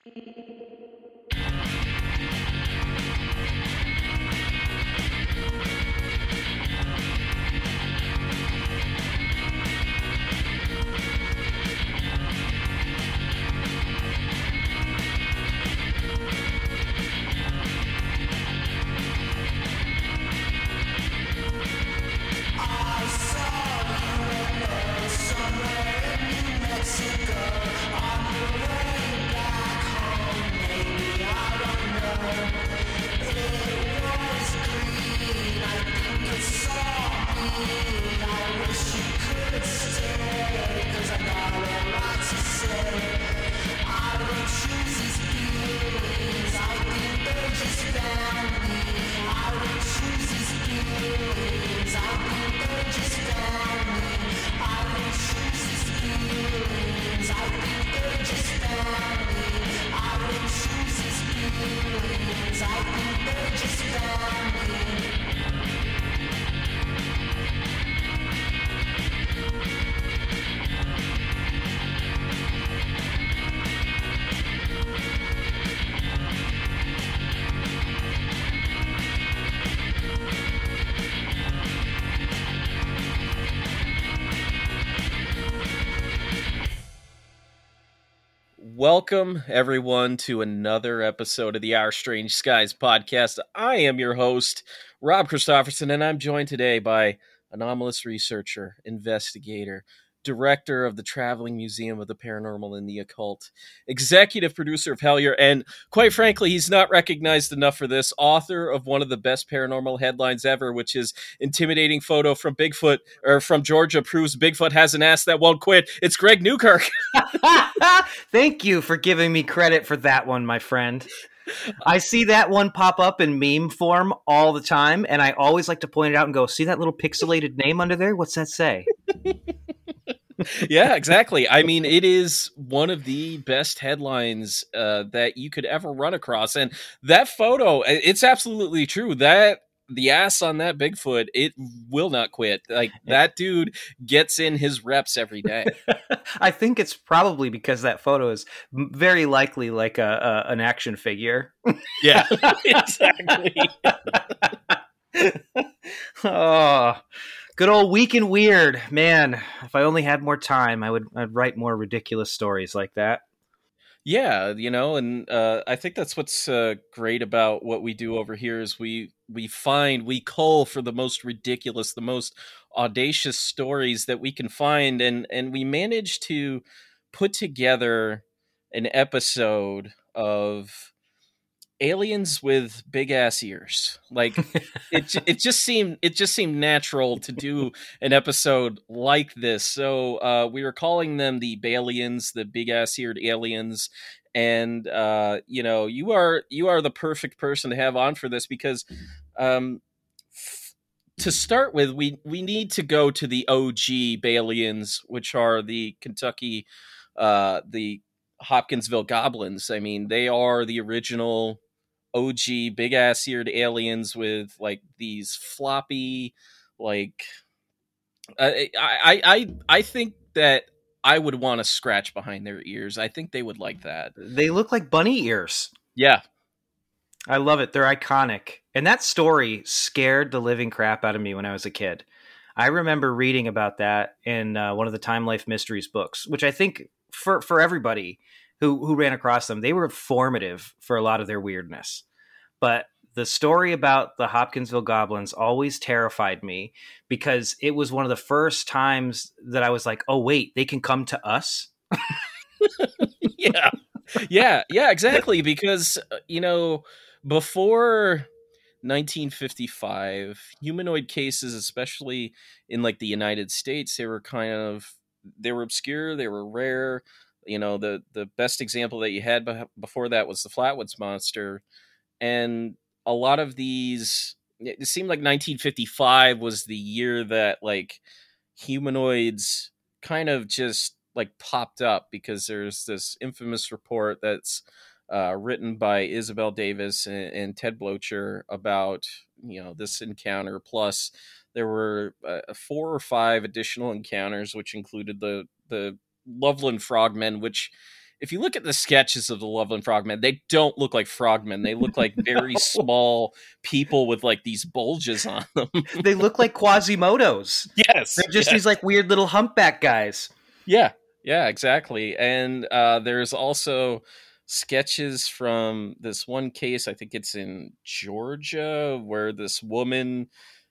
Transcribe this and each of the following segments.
Welcome, everyone, to another episode of the Our Strange Skies podcast. I am your host, Rob Christofferson, and I'm joined today by anomalous researcher, investigator, director of the Traveling Museum of the Paranormal and the Occult, executive producer of Hellier, and quite frankly, he's not recognized enough for this, author of one of the best paranormal headlines ever, which is intimidating photo from Bigfoot, or from Georgia, proves Bigfoot has an ass that won't quit. It's Greg Newkirk. Thank you for giving me credit for that one, my friend. I see that one pop up in meme form all the time, and I always like to point it out and go, see that little pixelated name under there? What's that say? Yeah, exactly. I mean, it is one of the best headlines that you could ever run across. And that photo, it's absolutely true. That the ass on that Bigfoot, it will not quit. Like, that dude gets in his reps every day. I think it's probably because that photo is very likely like an action figure. Yeah, exactly. Oh, good old Week in Weird. Man, if I only had more time, I'd write more ridiculous stories like that. Yeah, you know, and I think that's what's great about what we do over here is we cull for the most ridiculous, the most audacious stories that we can find, and we manage to put together an episode of aliens with big ass ears. Like it just seemed natural to do an episode like this. So we were calling them the Balians, the big ass eared aliens. And you know, you are the perfect person to have on for this because to start with, we need to go to the OG Balians, which are the Kentucky the Hopkinsville Goblins. I mean, they are the original OG big ass eared aliens with like these floppy, like I think that I would want to scratch behind their ears. I think they would like that. They look like bunny ears. Yeah. I love it. They're iconic. And that story scared the living crap out of me when I was a kid. I remember reading about that in one of the Time Life Mysteries books, which I think for everybody who ran across them, they were formative for a lot of their weirdness. But the story about the Hopkinsville Goblins always terrified me because it was one of the first times that I was like, oh, wait, they can come to us? Yeah, exactly. Because, you know, before 1955, humanoid cases, especially in like the United States, they were obscure, they were rare. You know, the best example that you had before that was the Flatwoods Monster. And a lot of these, it seemed like 1955 was the year that like humanoids kind of just like popped up because there's this infamous report that's written by Isabel Davis and Ted Blocher about, you know, this encounter. Plus there were 4 or 5 additional encounters, which included the Loveland Frogmen, which if you look at the sketches of the Loveland Frogmen, they don't look like frogmen. They look like very small people with like these bulges on them. They look like Quasimodos. Yes, They're just yes. these like weird little humpback guys. Yeah, yeah, exactly. And there's also sketches from this one case. I think it's in Georgia, where this woman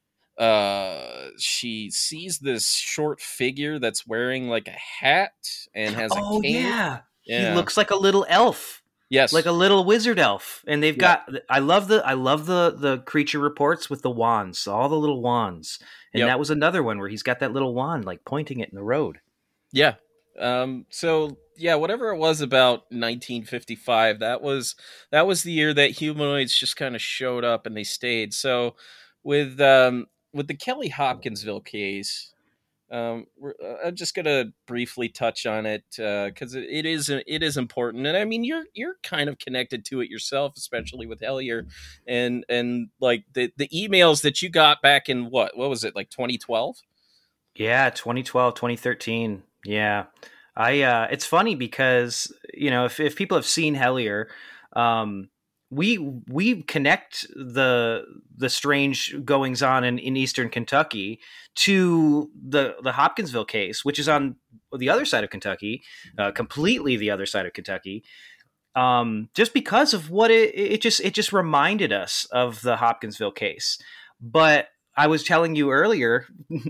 she sees this short figure that's wearing like a hat and has a Oh cane. yeah. He Yeah. looks like a little elf. Yes. Like a little wizard elf. And they've Yep. got I love the creature reports with the wands, all the little wands. And Yep. that was another one where he's got that little wand like pointing it in the road. Yeah. So yeah, whatever it was about 1955, that was the year that humanoids just kind of showed up and they stayed. So with the Kelly Hopkinsville case, I'm just gonna briefly touch on it because it is important, and I mean you're kind of connected to it yourself, especially with Hellier, and like the emails that you got back in what was it, like 2012? Yeah, 2012, 2013. Yeah. It's funny because, if people have seen Hellier, um we connect the strange goings on in eastern Kentucky to the Hopkinsville case, which is on the other side of Kentucky, completely the other side of Kentucky. Just because of what it just reminded us of the Hopkinsville case. But I was telling you earlier,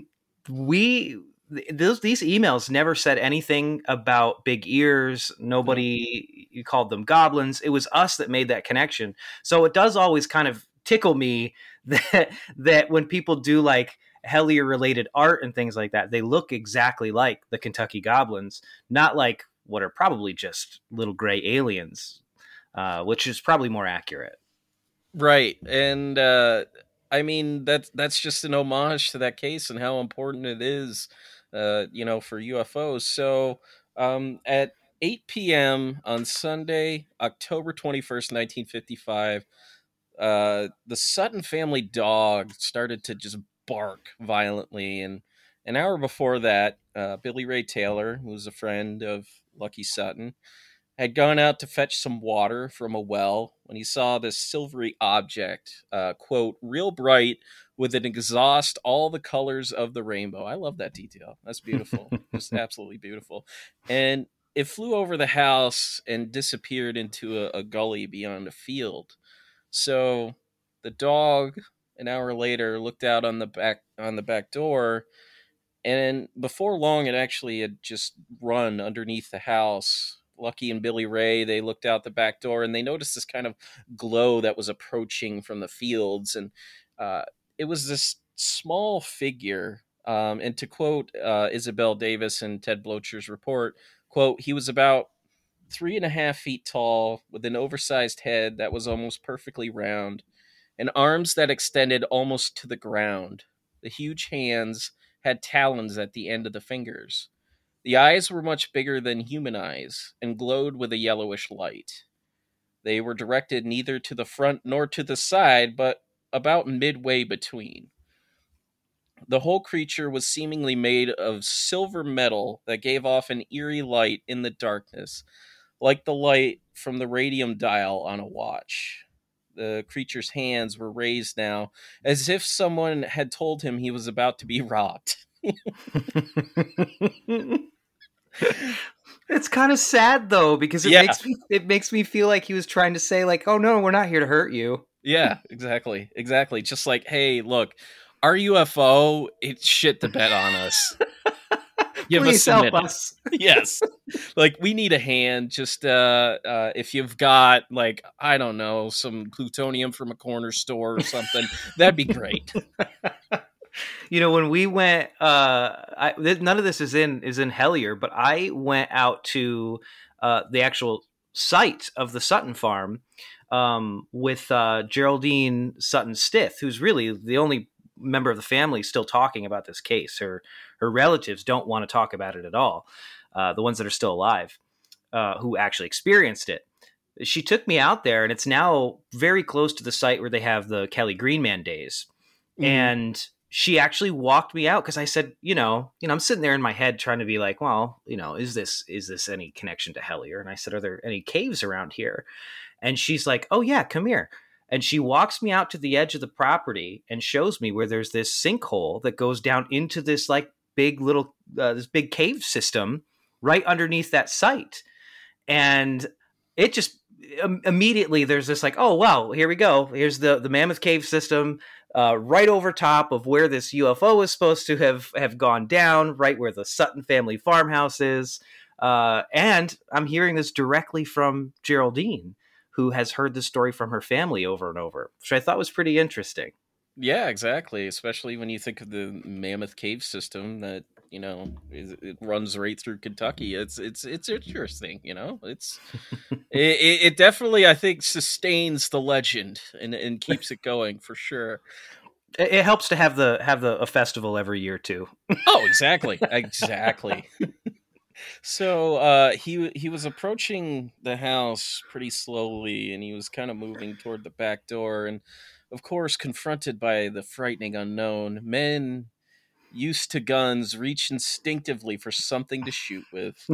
we these emails never said anything about big ears. Nobody called them goblins. It was us that made that connection. So it does always kind of tickle me that when people do like Hellier related art and things like that, they look exactly like the Kentucky Goblins, not like what are probably just little gray aliens, which is probably more accurate. Right, and I mean that's just an homage to that case and how important it is, for UFOs. So at 8 p.m. on Sunday, October 21st, 1955, the Sutton family dog started to just bark violently, and an hour before that, Billy Ray Taylor, who was a friend of Lucky Sutton, had gone out to fetch some water from a well when he saw this silvery object, quote, real bright with an exhaust all the colors of the rainbow. I love that detail. That's beautiful. Just absolutely beautiful. And it flew over the house and disappeared into a gully beyond a field. So the dog, an hour later, looked out on the back door, and before long, it actually had just run underneath the house. Lucky and Billy Ray, they looked out the back door and they noticed this kind of glow that was approaching from the fields. And uh, it was this small figure. And to quote Isabel Davis and Ted Blocher's report, quote, he was about 3.5 feet tall with an oversized head that was almost perfectly round and arms that extended almost to the ground. The huge hands had talons at the end of the fingers. The eyes were much bigger than human eyes and glowed with a yellowish light. They were directed neither to the front nor to the side, but about midway between. The whole creature was seemingly made of silver metal that gave off an eerie light in the darkness, like the light from the radium dial on a watch. The creature's hands were raised now, as if someone had told him he was about to be robbed. It's kind of sad though, because it makes me feel like he was trying to say like, oh no, we're not here to hurt you. Yeah, exactly. Exactly. Just like, hey, look, our UFO, it's shit the bed on us. Give Please us a help minute. us. Yes. Like, we need a hand. Just if you've got, like, I don't know, some plutonium from a corner store or something, that'd be great. When we went, none of this is in Hellier, but I went out to the actual site of the Sutton farm with Geraldine Sutton Stith, who's really the only member of the family still talking about this case. Her relatives don't want to talk about it at all. The ones that are still alive, who actually experienced it. She took me out there, and it's now very close to the site where they have the Kelly Green Man days. Mm-hmm. And she actually walked me out because I said, I'm sitting there in my head trying to be like, well, is this any connection to Hellier? And I said, are there any caves around here? And she's like, oh yeah, come here. And she walks me out to the edge of the property and shows me where there's this sinkhole that goes down into this like this big cave system right underneath that site. And it just immediately there's this like, oh wow, here we go. Here's the Mammoth Cave system, right over top of where this UFO is supposed to have gone down, right where the Sutton family farmhouse is. And I'm hearing this directly from Geraldine, who has heard the story from her family over and over, which I thought was pretty interesting. Yeah, exactly. Especially when you think of the Mammoth Cave system that it runs right through Kentucky. It's interesting. It definitely, I think, sustains the legend and keeps it going for sure. It helps to have a festival every year too. Oh, exactly, exactly. So he was approaching the house pretty slowly, and he was kind of moving toward the back door, and of course, confronted by the frightening unknown, men used to guns reach instinctively for something to shoot with.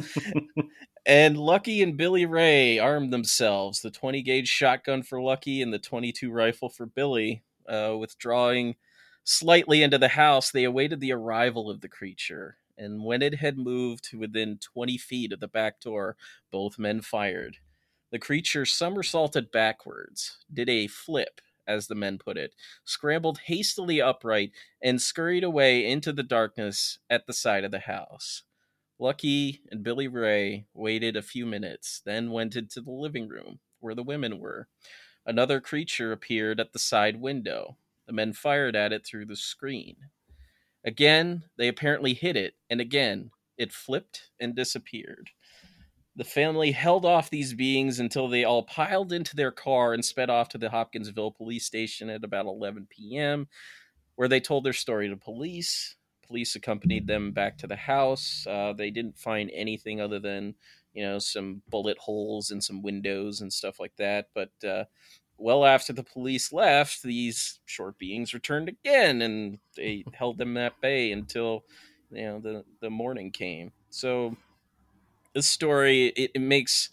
And Lucky and Billy Ray armed themselves, the 20 gauge shotgun for Lucky and the 22 rifle for Billy. Withdrawing slightly into the house, they awaited the arrival of the creature. And when it had moved to within 20 feet of the back door, both men fired. The creature somersaulted backwards, did a flip, as the men put it, scrambled hastily upright, and scurried away into the darkness at the side of the house. Lucky and Billy Ray waited a few minutes, then went into the living room where the women were. Another creature appeared at the side window. The men fired at it through the screen. Again, they apparently hit it, and again, it flipped and disappeared. The family held off these beings until they all piled into their car and sped off to the Hopkinsville police station at about 11 p.m., where they told their story to police. Police accompanied them back to the house. They didn't find anything other than, some bullet holes in some windows and stuff like that. But well after the police left, these short beings returned again, and they held them at bay until the morning came. So this story it makes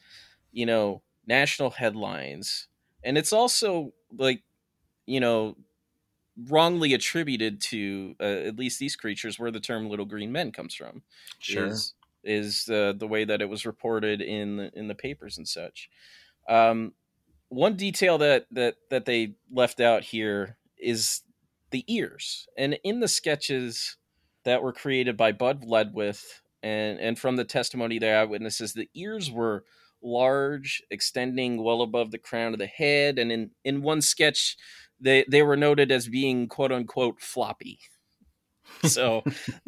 national headlines, and it's also like you know wrongly attributed to at least these creatures where the term little green men comes from. Sure. Is the way that it was reported in the papers and such. um One detail that they left out here is the ears. And in the sketches that were created by Bud Ledwith and from the testimony of the eyewitnesses, the ears were large, extending well above the crown of the head. And in one sketch, they were noted as being quote unquote floppy. So,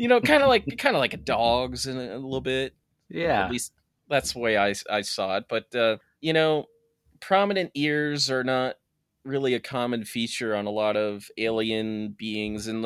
kind of like a dog's in a little bit. At Yeah. least that's the way I saw it. But prominent ears are not really a common feature on a lot of alien beings. And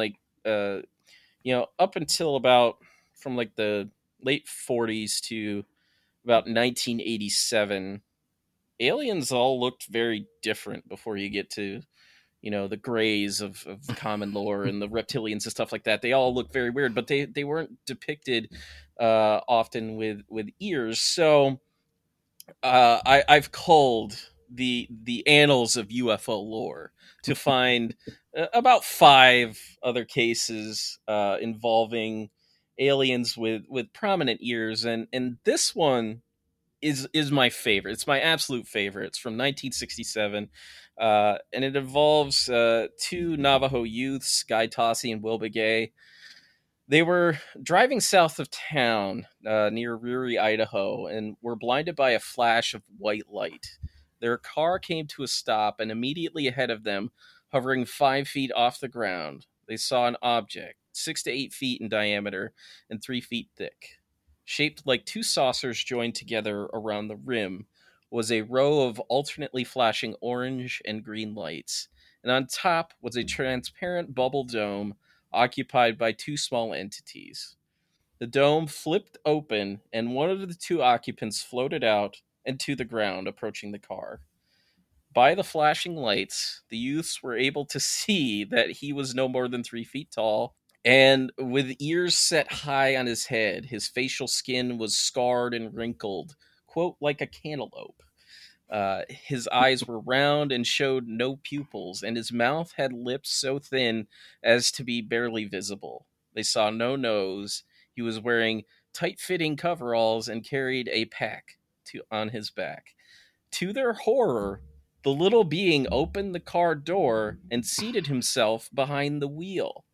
up until about from like the late 40s to about 1987, aliens all looked very different before you get to the grays of common lore and the reptilians and stuff like that. They all look very weird, but they weren't depicted often with ears. So I've culled the annals of UFO lore to find about 5 other cases involving aliens with prominent ears, and this one is my favorite. It's my absolute favorite. It's from 1967, and it involves 2 Navajo youths, Guy Tossi and Will Begay. They were driving south of town near Ruri, Idaho, and were blinded by a flash of white light. Their car came to a stop, and immediately ahead of them, hovering 5 feet off the ground, they saw an object 6 to 8 feet in diameter and 3 feet thick. Shaped like 2 saucers joined together around the rim was a row of alternately flashing orange and green lights, and on top was a transparent bubble dome occupied by 2 small entities. The dome flipped open, and one of the 2 occupants floated out and to the ground, approaching the car. By the flashing lights, the youths were able to see that he was no more than 3 feet tall, and with ears set high on his head, his facial skin was scarred and wrinkled, quote, like a cantaloupe. His eyes were round and showed no pupils, and his mouth had lips so thin as to be barely visible. They saw no nose. He was wearing tight fitting coveralls and carried a pack on his back. To their horror, the little being opened the car door and seated himself behind the wheel.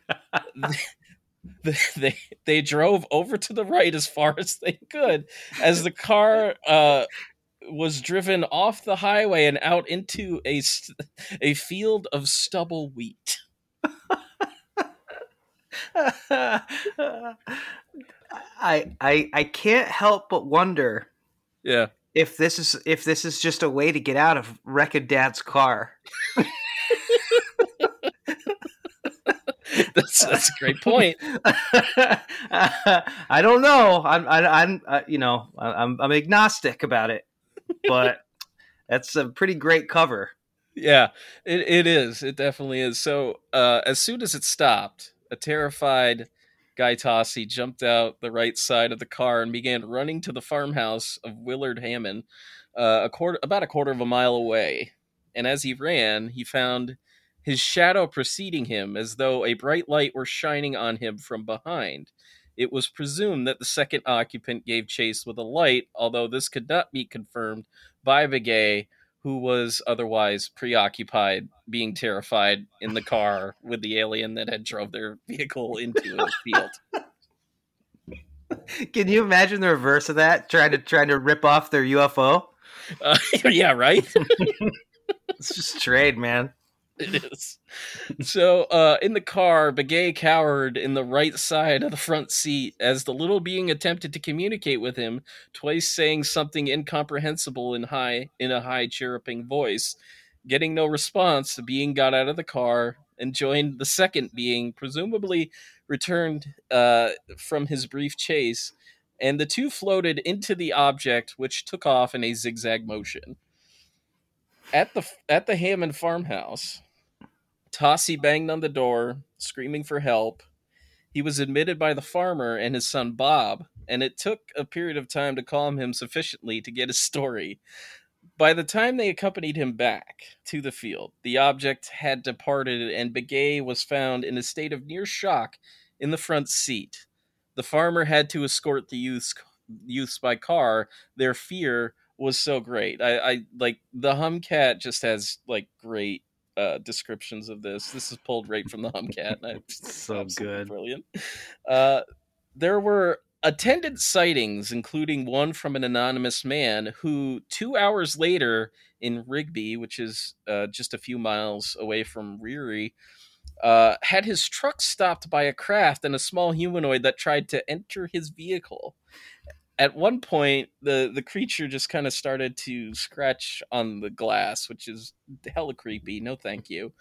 They drove over to the right as far as they could as the car was driven off the highway and out into a field of stubble wheat. I can't help but wonder, Yeah, if this is just a way to get out of wrecking Dad's car. that's a great point. I don't know. I'm agnostic about it, but that's a pretty great cover. Yeah, it is. It definitely is. So as soon as it stopped, a terrified Guy Tossi jumped out the right side of the car and began running to the farmhouse of Willard Hammond, about a quarter of a mile away. And as he ran, he found his shadow preceding him as though a bright light were shining on him from behind. It was presumed that the second occupant gave chase with a light, although this could not be confirmed by Begay, who was otherwise preoccupied, being terrified in the car with the alien that had drove their vehicle into a field. Can you imagine the reverse of that? Trying to rip off their UFO? Yeah, right? It's just trade, man. It is. So, in the car, Begay cowered in the right side of the front seat as the little being attempted to communicate with him, twice saying something incomprehensible in a high chirruping voice. Getting no response, the being got out of the car and joined the second being, presumably returned from his brief chase, and the two floated into the object, which took off in a zigzag motion. At the Hammond farmhouse, Tossi banged on the door, screaming for help. He was admitted by the farmer and his son Bob, and it took a period of time to calm him sufficiently to get his story. By the time they accompanied him back to the field, the object had departed, and Begay was found in a state of near shock in the front seat. The farmer had to escort the youths by car. Their fear was so great. I like the Humcat just has like great descriptions of this. This is pulled right from the Humcat. It's so good, brilliant. There were attendant sightings, including one from an anonymous man who 2 hours later in Rigby, which is just a few miles away from Riri, had his truck stopped by a craft and a small humanoid that tried to enter his vehicle. At one point, the creature just kind of started to scratch on the glass, which is hella creepy. No, thank you.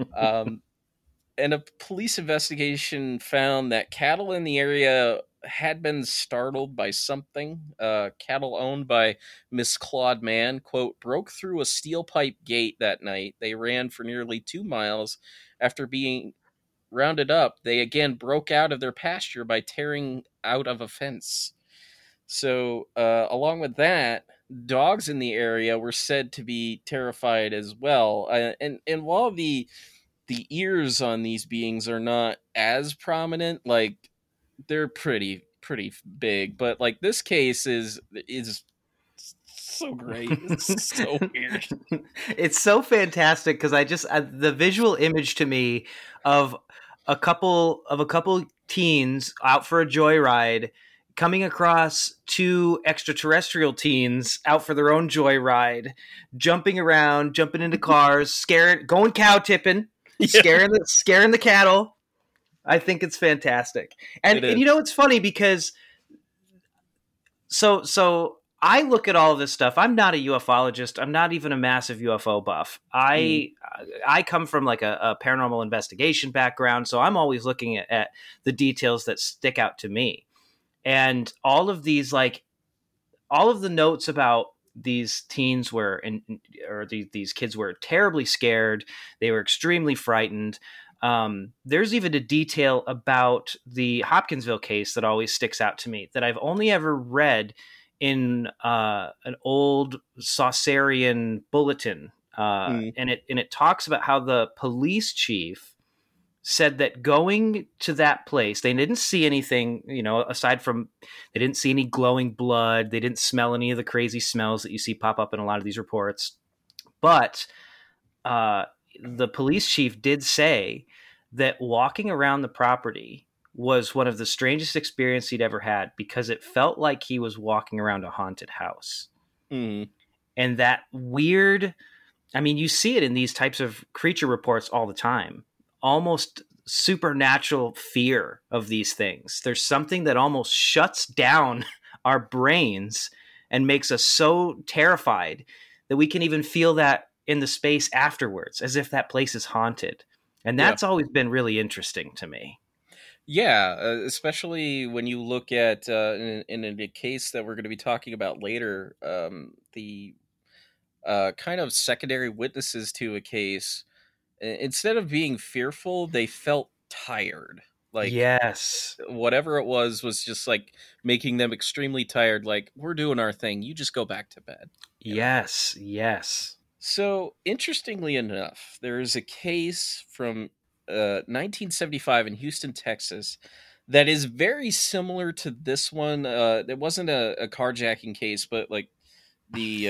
And a police investigation found that cattle in the area had been startled by something. Cattle owned by Miss Claude Mann, quote, broke through a steel pipe gate that night. They ran for nearly 2 miles. After being rounded up, they again broke out of their pasture by tearing out of a fence. So, along with that, dogs in the area were said to be terrified as well. And while the ears on these beings are not as prominent, like they're pretty big, but like this case is so great. It's so weird. It's so fantastic because the visual image to me of a couple teens out for a joyride coming across 2 extraterrestrial teens out for their own joyride, jumping around, jumping into cars, going cow tipping, scaring the cattle. I think it's fantastic. And you know, it's funny because so I look at all of this stuff. I'm not a ufologist. I'm not even a massive UFO buff. I come from like a paranormal investigation background, so I'm always looking at the details that stick out to me. And all of the notes about these teens were, or these kids were terribly scared. They were extremely frightened. There's even a detail about the Hopkinsville case that always sticks out to me that I've only ever read in an old Saucerian bulletin, and it talks about how the police chief said that going to that place, they didn't see anything, aside from, they didn't see any glowing blood, they didn't smell any of the crazy smells that you see pop up in a lot of these reports, but the police chief did say that walking around the property was one of the strangest experiences he'd ever had, because it felt like he was walking around a haunted house. Mm. And that weird, I mean, you see it in these types of creature reports all the time, almost supernatural fear of these things. There's something that almost shuts down our brains and makes us so terrified that we can even feel that in the space afterwards, as if that place is haunted. And that's always been really interesting to me. Yeah, especially when you look at in a case that we're going to be talking about later, the kind of secondary witnesses to a case, instead of being fearful, they felt tired. Like Yes. whatever it was just like making them extremely tired. Like, we're doing our thing, you just go back to bed. Yes. Yes. So, interestingly enough, there is a case from 1975 in Houston, Texas, that is very similar to this one. It wasn't a carjacking case, but like the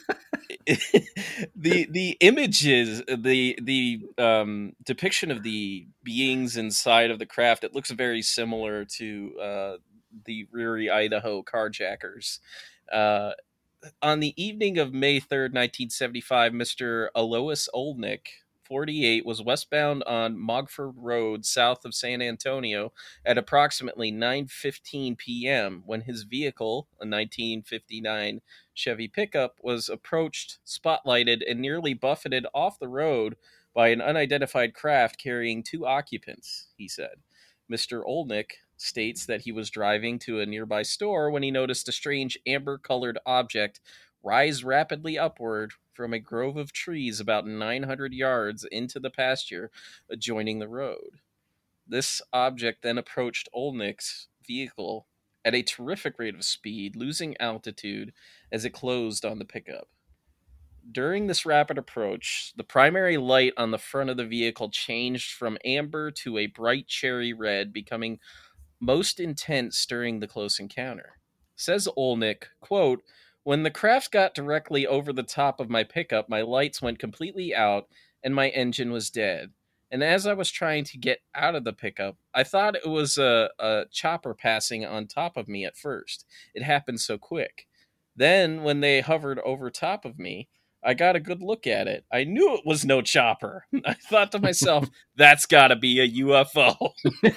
the images, the depiction of the beings inside of the craft, it looks very similar to the Riri, Idaho carjackers. Uh, on the evening of May 3rd, 1975, Mr. Alois Olnick, 48, was westbound on Mogford Road south of San Antonio at approximately 9:15 p.m. when his vehicle, a 1959 Chevy pickup, was approached, spotlighted, and nearly buffeted off the road by an unidentified craft carrying two occupants, he said. Mr. Olnick states that he was driving to a nearby store when he noticed a strange amber-colored object rise rapidly upward from a grove of trees about 900 yards into the pasture adjoining the road. This object then approached Olnick's vehicle at a terrific rate of speed, losing altitude as it closed on the pickup. During this rapid approach, the primary light on the front of the vehicle changed from amber to a bright cherry red, becoming most intense during the close encounter. Says Olnick, quote, "When the craft got directly over the top of my pickup, my lights went completely out and my engine was dead. And as I was trying to get out of the pickup, I thought it was a chopper passing on top of me at first. It happened so quick. Then, when they hovered over top of me, I got a good look at it. I knew it was no chopper. I thought to myself, that's gotta be a UFO.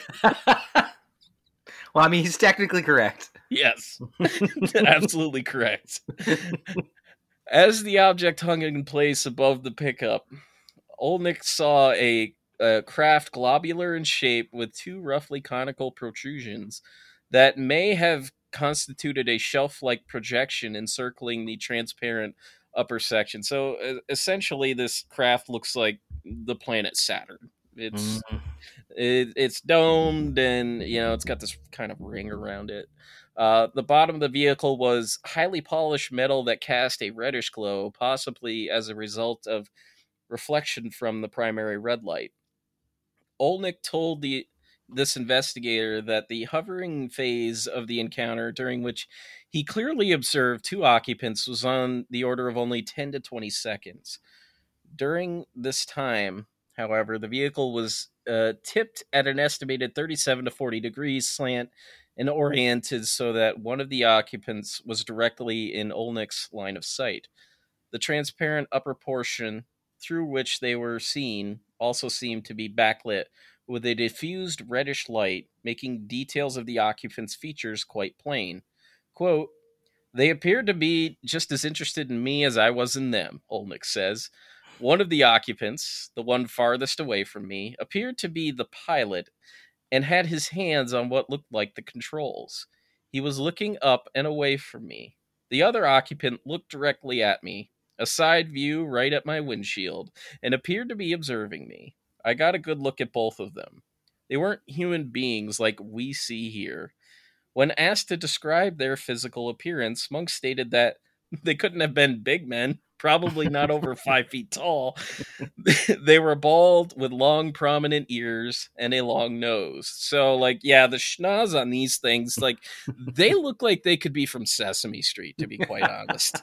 Well, I mean, he's technically correct. Yes, absolutely correct. As the object hung in place above the pickup, Olnick saw a craft globular in shape with two roughly conical protrusions that may have constituted a shelf-like projection encircling the transparent upper section. So essentially, this craft looks like the planet Saturn. It's domed, and it's got this kind of ring around it. The bottom of the vehicle was highly polished metal that cast a reddish glow, possibly as a result of reflection from the primary red light. Olnick told this investigator that the hovering phase of the encounter, during which he clearly observed two occupants, was on the order of only 10 to 20 seconds. During this time, however, the vehicle was tipped at an estimated 37 to 40 degrees slant and oriented so that one of the occupants was directly in Olnick's line of sight. The transparent upper portion through which they were seen also seemed to be backlit with a diffused reddish light, making details of the occupants' features quite plain. Quote, "They appeared to be just as interested in me as I was in them," Olnick says. "One of the occupants, the one farthest away from me, appeared to be the pilot and had his hands on what looked like the controls. He was looking up and away from me. The other occupant looked directly at me, a side view right at my windshield, and appeared to be observing me. I got a good look at both of them. They weren't human beings like we see here. When asked to describe their physical appearance, Monk stated that they couldn't have been big men, probably not over 5 feet tall. They were bald with long, prominent ears and a long nose. So, like, yeah, the schnoz on these things, like, they look like they could be from Sesame Street, to be quite honest.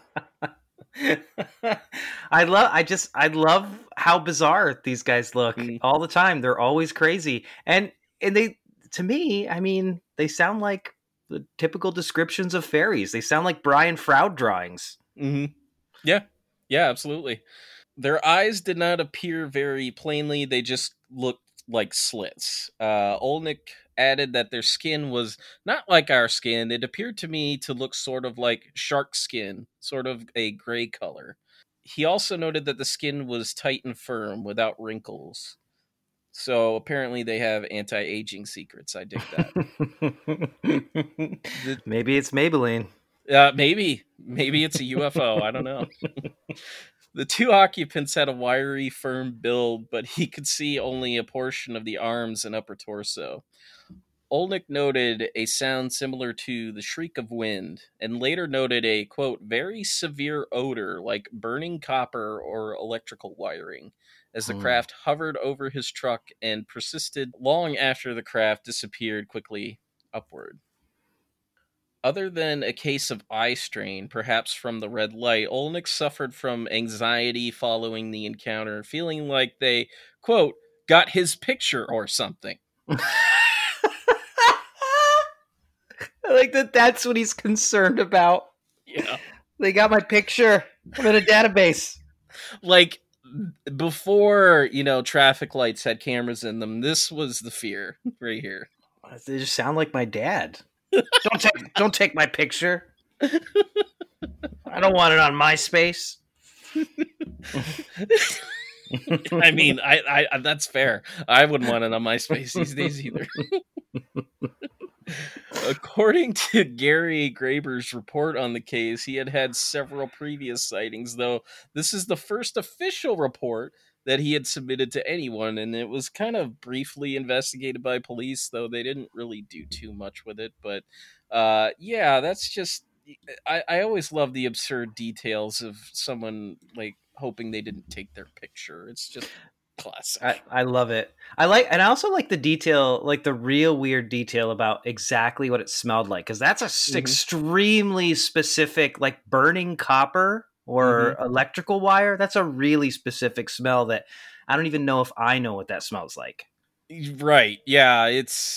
I love how bizarre these guys look Mm. all the time. They're always crazy. And they, to me, I mean, they sound like the typical descriptions of fairies. They sound like Brian Froud drawings. Hmm. Yeah. Yeah, absolutely. Their eyes did not appear very plainly, they just looked like slits. Olnick added that their skin was not like our skin. It appeared to me to look sort of like shark skin, sort of a gray color. He also noted that the skin was tight and firm without wrinkles. So apparently they have anti-aging secrets. I dig that. The, Maybe it's Maybelline. maybe it's a UFO. I don't know. The two occupants had a wiry, firm build, but he could see only a portion of the arms and upper torso. Olnick noted a sound similar to the shriek of wind, and later noted a, quote, very severe odor like burning copper or electrical wiring, as the Hmm. craft hovered over his truck and persisted long after the craft disappeared quickly upward. Other than a case of eye strain, perhaps from the red light, Olnick suffered from anxiety following the encounter, feeling like they, quote, got his picture or something. I like that that's what he's concerned about. Yeah. They got my picture. I'm in a database. Like, before, traffic lights had cameras in them, this was the fear right here. They just sound like my dad. Don't take my picture. I don't want it on MySpace. I mean, I that's fair. I wouldn't want it on MySpace these days either. According to Gary Graber's report on the case, he had had several previous sightings, though this is the first official report that he had submitted to anyone, and it was kind of briefly investigated by police, though they didn't really do too much with it. But yeah, that's just. I always love the absurd details of someone like hoping they didn't take their picture. It's just classic. I love it. And I also like the detail, like the real weird detail about exactly what it smelled like, because that's Hmm. extremely specific, like burning copper or Hmm. electrical wire. That's a really specific smell that I don't even know if I know what that smells like. Right. Yeah.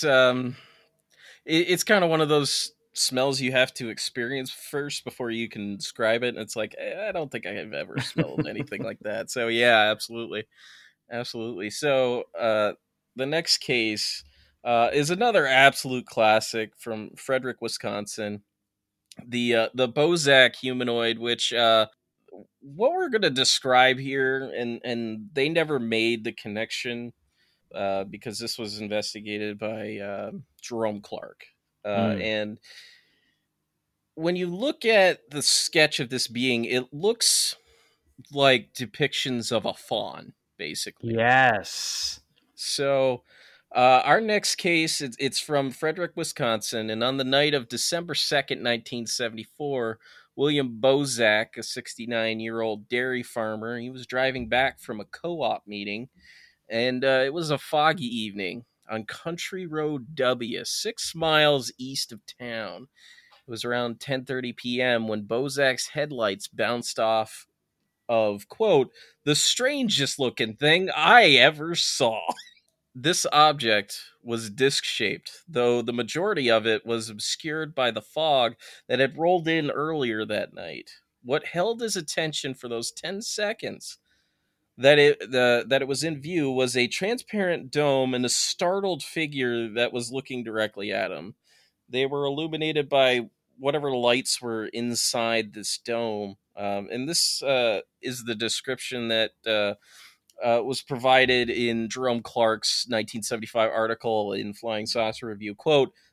It's kind of one of those smells you have to experience first before you can describe it. And it's like, I don't think I have ever smelled anything like that. So yeah, absolutely. Absolutely. So the next case is another absolute classic from Frederick, Wisconsin. The Bozak humanoid, which what we're gonna describe here, and they never made the connection because this was investigated by Jerome Clark. Mm. And when you look at the sketch of this being, it looks like depictions of a faun, basically. Yes. So, our next case, it's from Frederick, Wisconsin, and on the night of December 2nd, 1974, William Bozak, a 69-year-old dairy farmer, he was driving back from a co-op meeting, and it was a foggy evening on Country Road W, 6 miles east of town. It was around 10:30 p.m. when Bozak's headlights bounced off of, quote, the strangest looking thing I ever saw. This object was disc shaped, though the majority of it was obscured by the fog that had rolled in earlier that night. What held his attention for those 10 seconds that it was in view was a transparent dome and a startled figure that was looking directly at him. They were illuminated by whatever lights were inside this dome. And this is the description that was provided in Jerome Clark's 1975 article in Flying Saucer Review. Quote,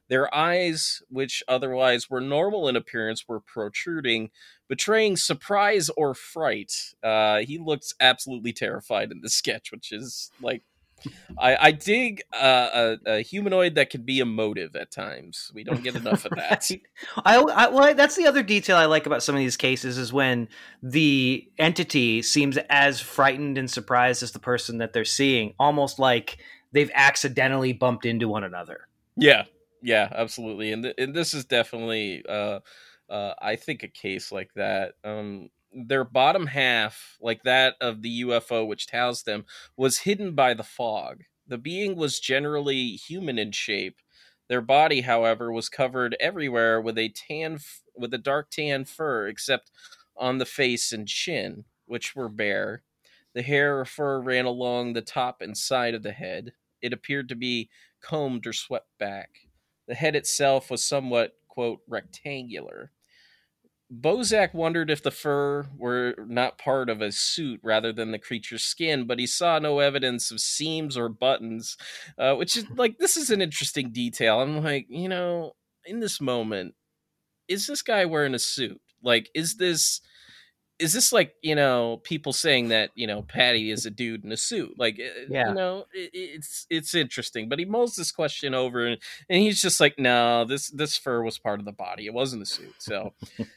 Their eyes, which otherwise were normal in appearance, were protruding, betraying surprise or fright. He looks absolutely terrified in this sketch, which is like I dig a humanoid that can be emotive at times. We don't get enough of that. Right. Well, that's the other detail I like about some of these cases is when the entity seems as frightened and surprised as the person that they're seeing, almost like they've accidentally bumped into one another. Yeah, yeah, absolutely. And this is definitely, I think, a case like that. Their bottom half, like that of the UFO which housed them, was hidden by the fog. The being was generally human in shape. Their body, however, was covered everywhere with with a dark tan fur, except on the face and chin, which were bare. The hair or fur ran along the top and side of the head. It appeared to be combed or swept back. The head itself was somewhat, quote, rectangular. Bozak wondered if the fur were not part of a suit rather than the creature's skin, but he saw no evidence of seams or buttons, which is like, this is an interesting detail. I'm like, in this moment, is this guy wearing a suit? Like, is this like, people saying that, Patty is a dude in a suit? Like, Yeah. it's interesting. But he mulls this question over, and he's just like, no, this fur was part of the body. It wasn't a suit. So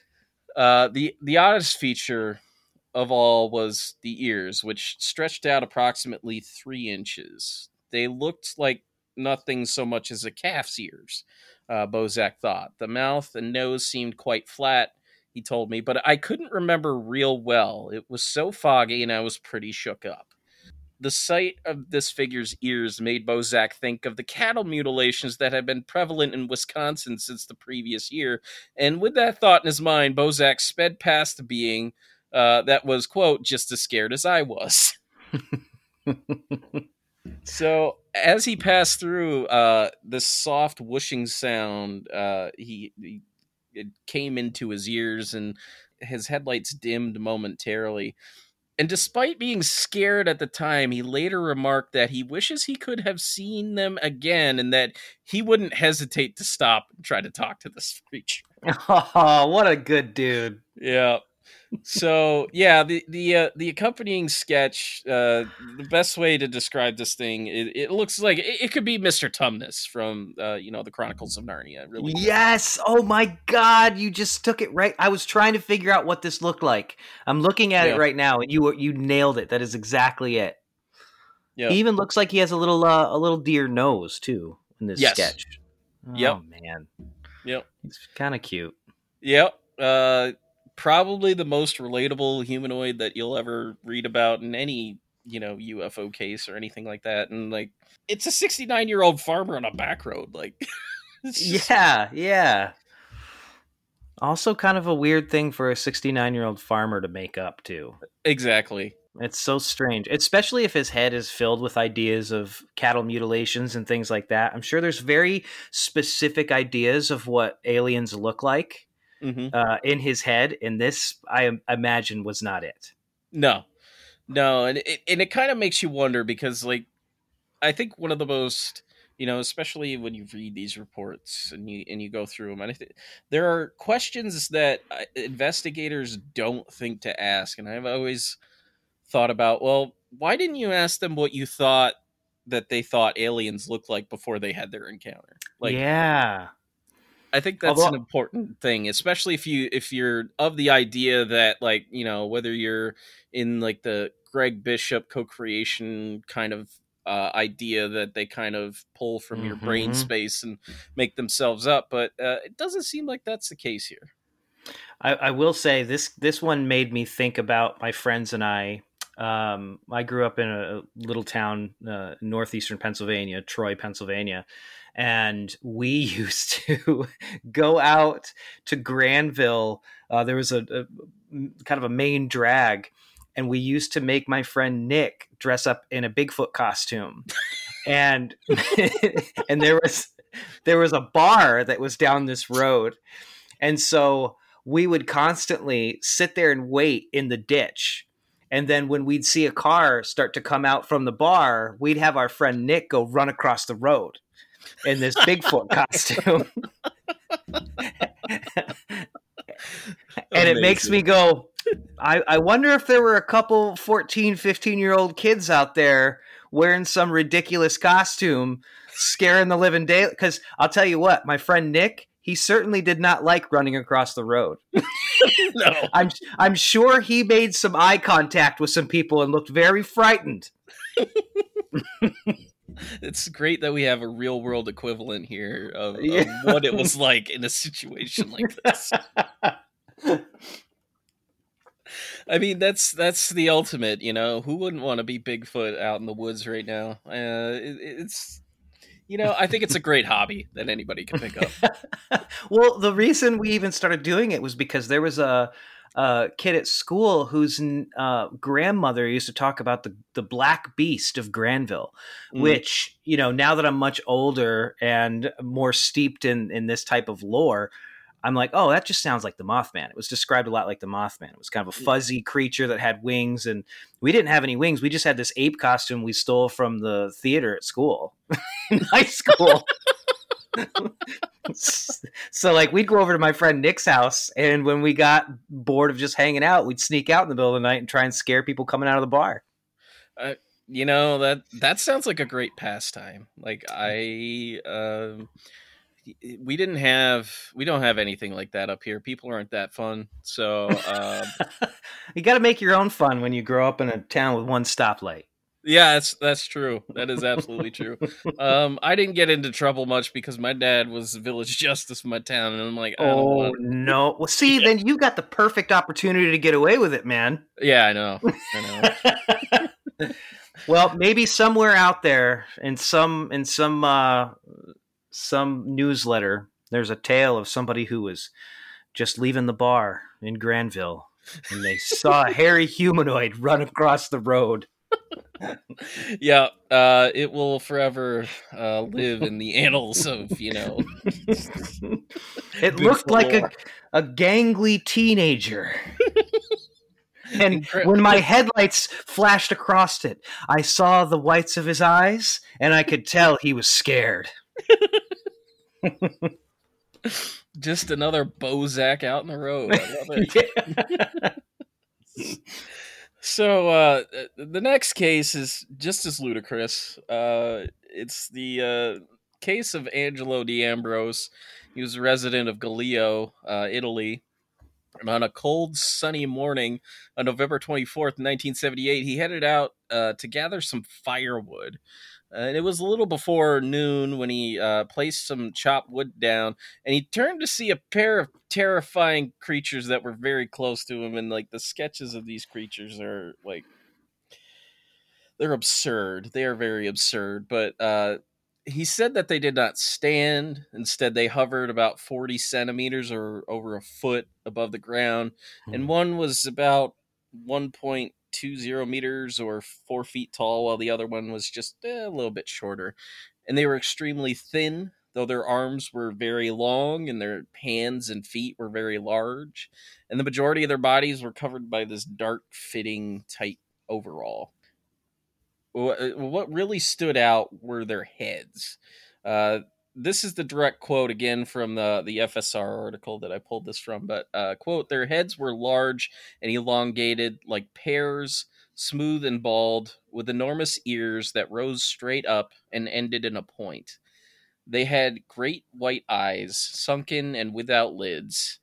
the oddest feature of all was the ears, which stretched out approximately 3 inches. They looked like nothing so much as a calf's ears, Bozak thought. The mouth and nose seemed quite flat, he told me, but I couldn't remember real well. It was so foggy and I was pretty shook up. The sight of this figure's ears made Bozak think of the cattle mutilations that had been prevalent in Wisconsin since the previous year, and with that thought in his mind, Bozak sped past the being that was, quote, just as scared as I was. So as he passed through, this soft whooshing sound, it came into his ears, and his headlights dimmed momentarily. And despite being scared at the time, he later remarked that he wishes he could have seen them again and that he wouldn't hesitate to stop and try to talk to this creature. Oh, what a good dude. Yeah. So yeah, the accompanying sketch, the best way to describe this thing, it looks like it could be Mr. Tumnus from the Chronicles of Narnia. It really does. Yes. Oh my God, you just took it right. I was trying to figure out what this looked like. I'm looking at it right now, and you nailed it. That is exactly it. Yeah. He even looks like he has a little deer nose too in this sketch. Oh man. Yep. He's kind of cute. Yep. Probably the most relatable humanoid that you'll ever read about in any, UFO case or anything like that. And like, it's a 69-year-old farmer on a back road. Like, yeah. Also kind of a weird thing for a 69-year-old farmer to make up too. Exactly. It's so strange, especially if his head is filled with ideas of cattle mutilations and things like that. I'm sure there's very specific ideas of what aliens look like. Mm-hmm. In his head, and this, I imagine, was not it. No, and it kind of makes you wonder because, like, I think one of the most, especially when you read these reports and you go through them, and I think there are questions that investigators don't think to ask, and I've always thought about, well, why didn't you ask them what you thought that they thought aliens looked like before they had their encounter? Like, yeah. I think that's an important thing, especially if you're of the idea that, like, whether you're in like the Greg Bishop co-creation kind of idea that they kind of pull from your brain space and make themselves up, but it doesn't seem like that's the case here. I will say this one made me think about my friends and I. I grew up in a little town, northeastern Pennsylvania, Troy, Pennsylvania. And we used to go out to Granville. There was a kind of a main drag, and we used to make my friend Nick dress up in a Bigfoot costume. And and there was a bar that was down this road. And so we would constantly sit there and wait in the ditch. And then when we'd see a car start to come out from the bar, we'd have our friend Nick go run across the road. in this Bigfoot costume. And it makes me Amazing. go, I wonder if there were a couple 14, 15-year-old kids out there wearing some ridiculous costume, scaring the living day. Because I'll tell you what, my friend Nick, he certainly did not like running across the road. No. I'm sure he made some eye contact with some people and looked very frightened. It's great that we have a real world equivalent here Yeah. of what it was like in a situation like this. I mean, that's the ultimate, you know. Who wouldn't want to be Bigfoot out in the woods right now? It's, you know, I think it's a great hobby that anybody can pick up. Well, the reason we even started doing it was because there was a kid at school whose grandmother used to talk about the Black Beast of Granville, which, you know, now that I'm much older and more steeped in this type of lore, I'm like, oh, that just sounds like the Mothman. It was described a lot like the Mothman. It was kind of a fuzzy creature that had wings, and we didn't have any wings. We just had this ape costume we stole from the theater at school, in high school. So like we'd go over to my friend Nick's house, and when we got bored of just hanging out, we'd sneak out in the middle of the night and try and scare people coming out of the bar. You know, that sounds like a great pastime. Like we don't have anything like that up here. People aren't that fun. So You got to make your own fun when you grow up in a town with one stoplight. yeah, that's true. That is absolutely true. I didn't get into trouble much because my dad was the village justice of my town, and I'm like, I don't Oh want. no! Well, see, then you got the perfect opportunity to get away with it, man. Yeah, I know. Well, maybe somewhere out there in some newsletter, there's a tale of somebody who was just leaving the bar in Granville, and they saw a hairy humanoid run across the road. Yeah, it will forever live in the annals of, you know. It looked Bigfoot like lore. a gangly teenager. And when my headlights flashed across it, I saw the whites of his eyes, and I could tell he was scared. Just another Bozak out in the road. I love it. Yeah. So the next case is just as ludicrous. It's the case of Angelo D'Ambrose. He was a resident of Gallio, Italy. And on a cold, sunny morning on November 24th, 1978, he headed out to gather some firewood. And it was a little before noon when he placed some chopped wood down, and he turned to see a pair of terrifying creatures that were very close to him. And like the sketches of these creatures are like they're absurd. They are very absurd. But he said that they did not stand. Instead, they hovered about 40 centimeters or over a foot above the ground. And one was about 1.20 meters or 4 feet tall, while the other one was just a little bit shorter. And they were extremely thin, though their arms were very long and their hands and feet were very large. And the majority of their bodies were covered by this dark fitting tight overall. What really stood out were their heads. Uh, this is the direct quote again from the FSR article that I pulled this from. But quote: "Their heads were large and elongated, like pears, smooth and bald, with enormous ears that rose straight up and ended in a point. They had great white eyes, sunken and without lids."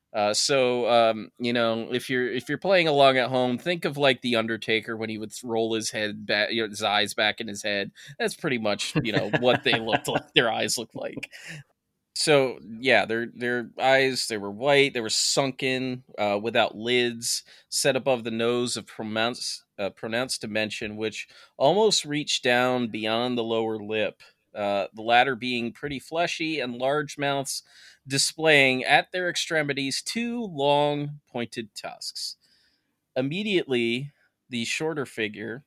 You know, if you're playing along at home, think of like the Undertaker when he would roll his head back, you know, his eyes back in his head. That's pretty much, you know, what they looked like. Their eyes looked like. So yeah, their eyes, they were white, they were sunken, without lids, set above the nose of pronounced dimension, which almost reached down beyond the lower lip. The latter being pretty fleshy, and large mouths displaying at their extremities two long pointed tusks. Immediately, the shorter figure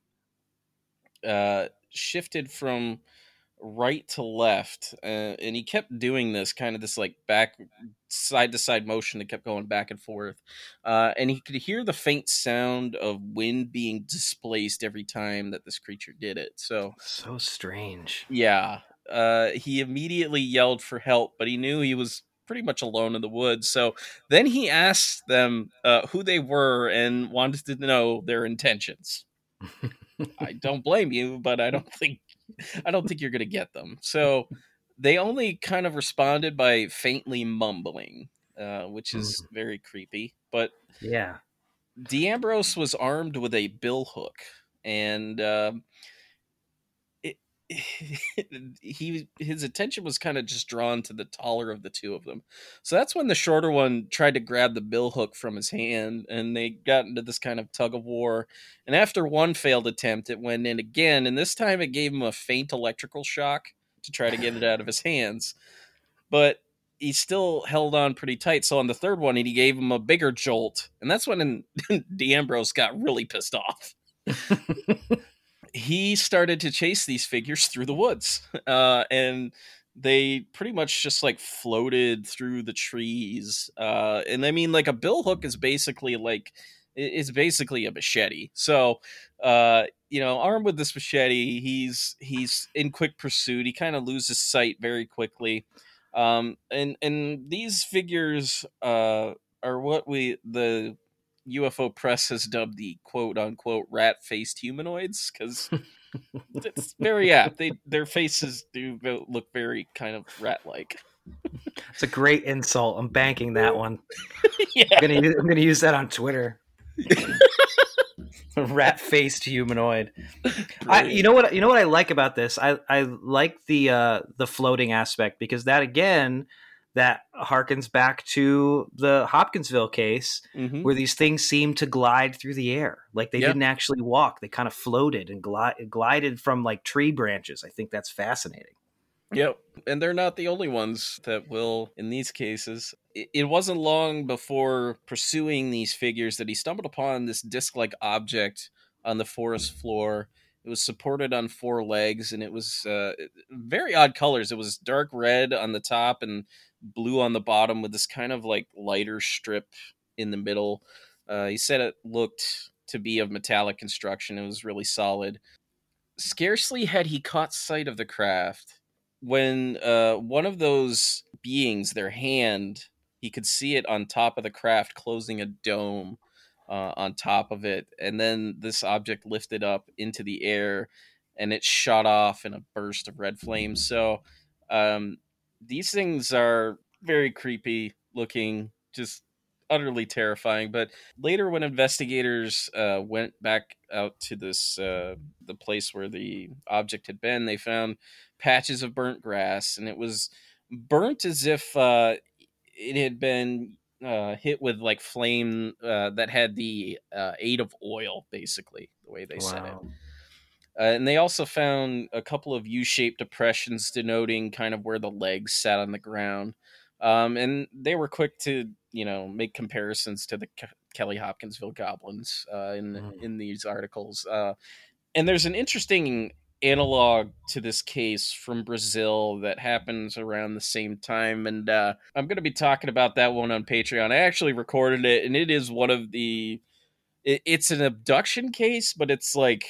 shifted from right to left, and he kept doing this kind of this like back side to side motion that kept going back and forth, and he could hear the faint sound of wind being displaced every time that this creature did it. So So strange. yeah, he immediately yelled for help, but he knew he was pretty much alone in the woods. So then he asked them who they were and wanted to know their intentions. I don't blame you, but I don't think you're going to get them. So they only kind of responded by faintly mumbling, which is very creepy. But Yeah. D'Ambrose was armed with a billhook, and it, his attention was kind of just drawn to the taller of the two of them. So that's when the shorter one tried to grab the billhook from his hand, and they got into this kind of tug of war. And after one failed attempt, it went in again, and this time it gave him a faint electrical shock to try to get it out of his hands. But he still held on pretty tight. So on the third one, he gave him a bigger jolt, and that's when D'Ambrose got really pissed off. He started to chase these figures through the woods, and they pretty much just like floated through the trees. And I mean, like a billhook is basically a machete. So, armed with this machete, he's in quick pursuit. He kind of loses sight very quickly. And these figures are what the UFO press has dubbed the quote unquote rat faced humanoids, because it's very apt. Their faces do look very kind of rat like. It's a great insult. I'm banking that one. Yeah. I'm gonna use that on Twitter. Rat faced humanoid. You know what I like about this? I like the floating aspect, because that again, that harkens back to the Hopkinsville case, where these things seem to glide through the air. Like they didn't actually walk. They kind of floated and glided from like tree branches. I think that's fascinating. Yep. And they're not the only ones that will in these cases. It wasn't long before pursuing these figures that he stumbled upon this disc-like object on the forest floor. It was supported on four legs, and it was very odd colors. It was dark red on the top and blue on the bottom, with this kind of like lighter strip in the middle. He said it looked to be of metallic construction. It was really solid. Scarcely had he caught sight of the craft when one of those beings, their hand, he could see it on top of the craft closing a dome on top of it. And then this object lifted up into the air, and it shot off in a burst of red flames. So these things are very creepy looking, just utterly terrifying. But later, when investigators went back out to the place where the object had been, they found patches of burnt grass, and it was burnt as if it had been hit with like flame that had the aid of oil, basically, the way they said it. And they also found a couple of U-shaped depressions denoting kind of where the legs sat on the ground. And they were quick to, make comparisons to the Kelly Hopkinsville goblins in these articles. And there's an interesting analog to this case from Brazil that happens around the same time. And I'm going to be talking about that one on Patreon. I actually recorded it, and it is one of it's an abduction case, but it's like,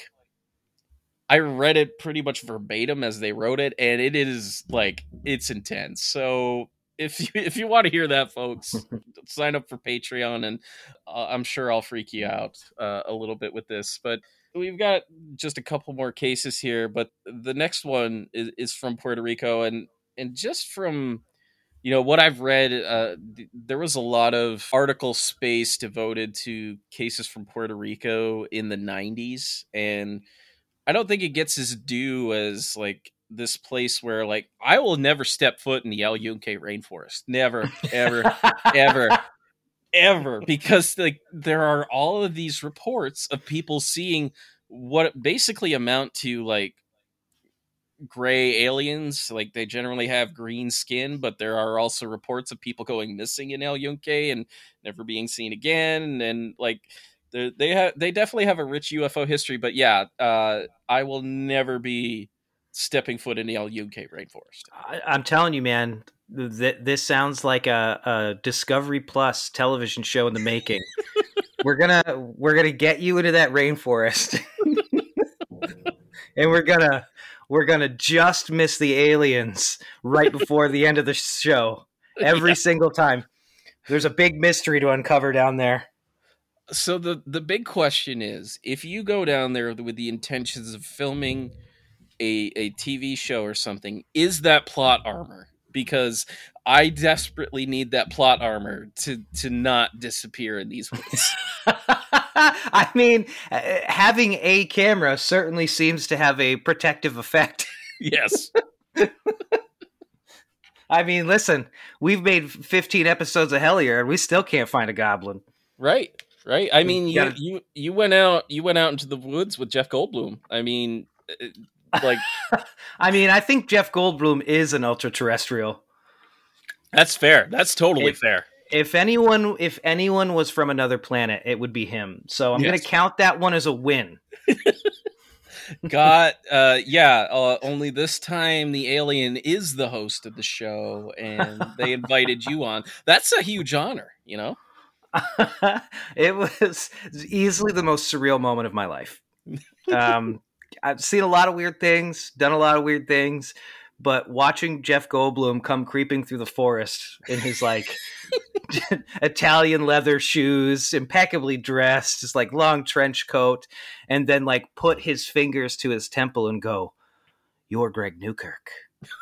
I read it pretty much verbatim as they wrote it, and it is like, it's intense. So if you want to hear that, folks, sign up for Patreon, and I'm sure I'll freak you out a little bit with this. But we've got just a couple more cases here, but the next one is from Puerto Rico, and just from what I've read, there was a lot of article space devoted to cases from Puerto Rico in the 90s, and I don't think it gets his due as like this place where like I will never step foot in the El Yunque rainforest. Never, ever, ever, ever. Because like there are all of these reports of people seeing what basically amount to like gray aliens. Like they generally have green skin, but there are also reports of people going missing in El Yunque and never being seen again. And like they definitely have a rich UFO history, but yeah, I will never be stepping foot in the El Yunque rainforest. I'm telling you, man, this sounds like a Discovery Plus television show in the making. We're gonna get you into that rainforest, and we're we're going to just miss the aliens right before the end of the show. Every single time. There's a big mystery to uncover down there. So the big question is, if you go down there with the intentions of filming a TV show or something, is that plot armor? Because I desperately need that plot armor to not disappear in these woods. I mean, having a camera certainly seems to have a protective effect. Yes. I mean, listen, we've made 15 episodes of Hellier and we still can't find a goblin. Right. Right. I mean, you went out into the woods with Jeff Goldblum. I mean, like, I mean, I think Jeff Goldblum is an ultra-terrestrial. That's fair. That's totally fair. If anyone was from another planet, it would be him. So I'm going to count that one as a win. Only this time the alien is the host of the show and they invited you on. That's a huge honor, you know? It was easily the most surreal moment of my life. I've seen a lot of weird things, done a lot of weird things, but watching Jeff Goldblum come creeping through the forest in his like Italian leather shoes, impeccably dressed, just like long trench coat, and then like put his fingers to his temple and go, "You're Greg Newkirk."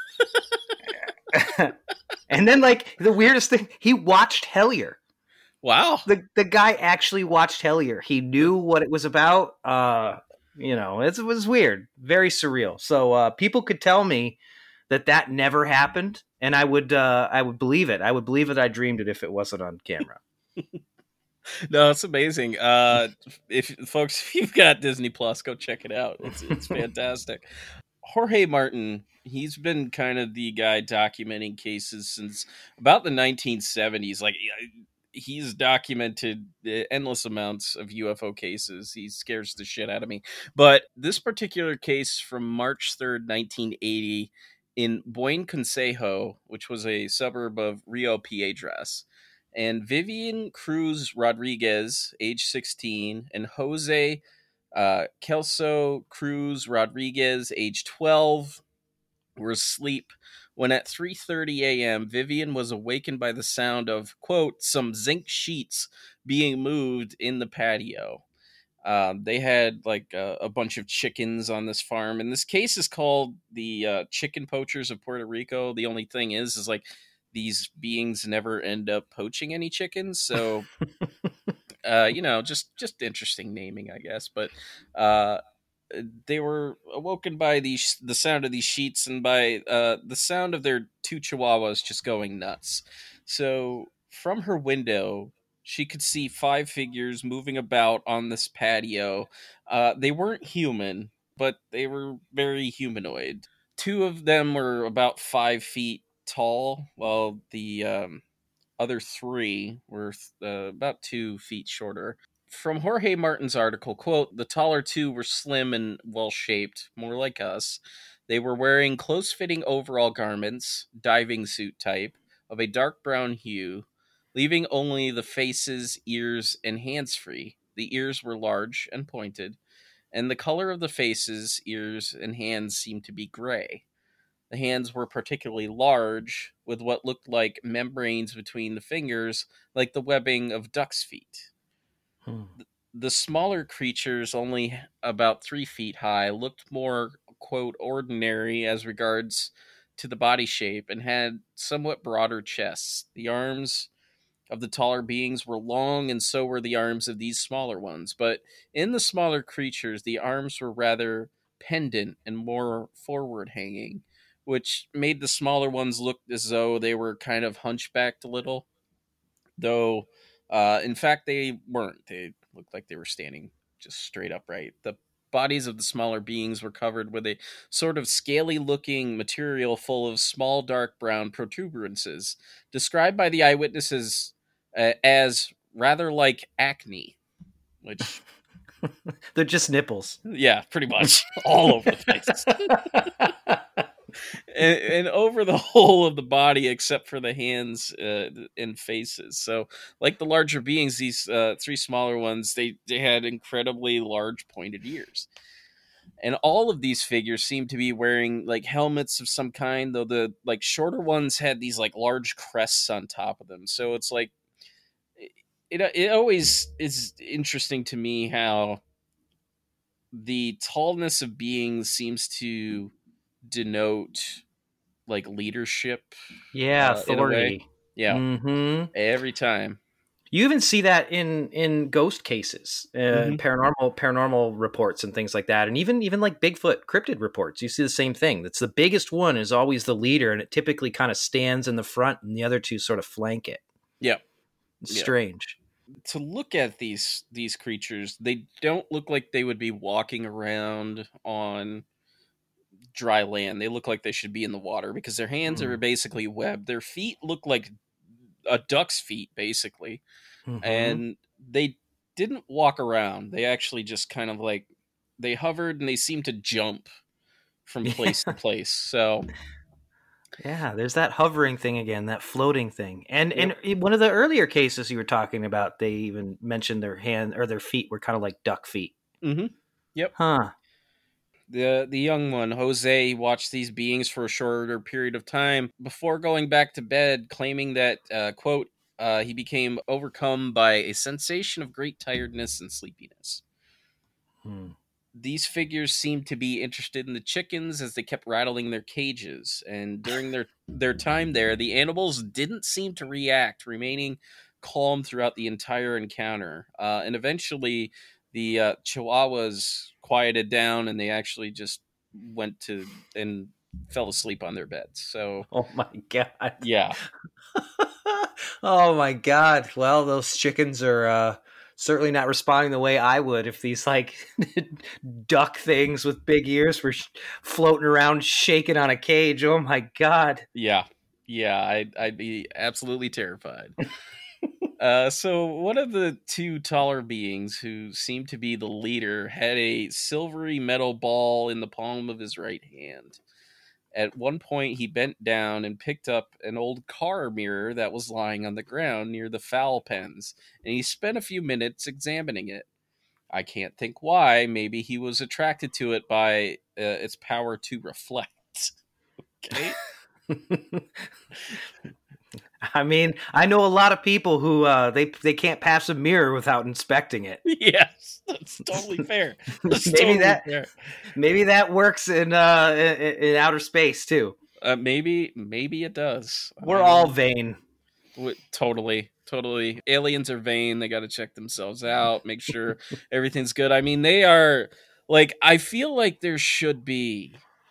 And then like the weirdest thing, he watched Hellier. Wow. The guy actually watched Hellier. He knew what it was about. It was weird, very surreal. So people could tell me that never happened, and I would believe it. I would believe it. I dreamed it if it wasn't on camera. No, it's amazing. If you've got Disney Plus, go check it out. It's fantastic. Jorge Martin, he's been kind of the guy documenting cases since about the 1970s. Like, he's documented endless amounts of UFO cases. He scares the shit out of me. But this particular case from March 3rd, 1980, in Buen Consejo, which was a suburb of Rio Piedras, and Vivian Cruz Rodriguez, age 16, and Jose Kelso Cruz Rodriguez, age 12, were asleep when at 3:30 a.m. Vivian was awakened by the sound of, quote, some zinc sheets being moved in the patio. They had like a bunch of chickens on this farm, and this case is called the chicken poachers of Puerto Rico. The only thing is like these beings never end up poaching any chickens, so just interesting naming, I guess. But they were awoken by the sound of these sheets and by the sound of their two chihuahuas just going nuts. So from her window, she could see 5 figures moving about on this patio. They weren't human, but they were very humanoid. 2 of them were about 5 feet tall, while the other 3 were about 2 feet shorter. From Jorge Martin's article, quote, the taller 2 were slim and well-shaped, more like us. They were wearing close-fitting overall garments, diving suit type, of a dark brown hue, leaving only the faces, ears, and hands free. The ears were large and pointed, and the color of the faces, ears, and hands seemed to be gray. The hands were particularly large, with what looked like membranes between the fingers, like the webbing of duck's feet. The smaller creatures, only about 3 feet high, looked more, quote, ordinary as regards to the body shape and had somewhat broader chests. The arms of the taller beings were long, and so were the arms of these smaller ones. But in the smaller creatures, the arms were rather pendant and more forward hanging, which made the smaller ones look as though they were kind of hunchbacked a little. Though, in fact, they weren't. They looked like they were standing just straight upright. The bodies of the smaller beings were covered with a sort of scaly looking material full of small dark brown protuberances, described by the eyewitnesses as rather like acne, which. They're just nipples. Yeah, pretty much. All over the place. And over the whole of the body except for the hands and faces. So like the larger beings, these 3 smaller ones, they had incredibly large pointed ears. And all of these figures seem to be wearing like helmets of some kind, though the like shorter ones had these like large crests on top of them. So it's like it always is interesting to me how the tallness of beings seems to denote like leadership Yeah, in a way. authority. Yeah, Hmm. every time. You even see that in ghost cases, Hmm. paranormal reports and things like that, and even like Bigfoot cryptid reports. You see the same thing. That's the biggest one is always the leader, and it typically kind of stands in the front, and the other two sort of flank it. Yeah, It's yeah. strange. To look at these creatures, they don't look like they would be walking around on dry land. They look like they should be in the water because their hands are basically webbed. Their feet look like a duck's feet, basically, Mm-hmm. and they didn't walk around. They actually just kind of like they hovered and they seemed to jump from Yeah, place to place. So, yeah. There's that hovering thing again, that floating thing, and yep. in one of the earlier cases you were talking about, they even mentioned their hand or their feet were kind of like duck feet. Hmm. Yep. Huh. The young one, Jose, watched these beings for a shorter period of time before going back to bed, claiming that, quote, he became overcome by a sensation of great tiredness and sleepiness. Hmm. These figures seemed to be interested in the chickens as they kept rattling their cages, and during their time there, the animals didn't seem to react, remaining calm throughout the entire encounter. And eventually, the Chihuahuas quieted down, and they actually just went to and fell asleep on their beds. So, Oh my god. yeah, Oh my god. Well, those chickens are certainly not responding the way I would if these like duck things with big ears were floating around shaking on a cage. Oh my god. yeah, yeah, I'd be absolutely terrified. So one of the two taller beings who seemed to be the leader had a silvery metal ball in the palm of his right hand. At one point, he bent down and picked up an old car mirror that was lying on the ground near the fowl pens, and he spent a few minutes examining it. I can't think why. Maybe he was attracted to it by its power to reflect. Okay. I mean, I know a lot of people who they can't pass a mirror without inspecting it. Yes, that's totally fair. That's maybe totally that fair. maybe that works in outer space too. Maybe it does. We're all vain. Totally. Aliens are vain. They got to check themselves out, make sure everything's good. I mean, they are like. I feel like there should be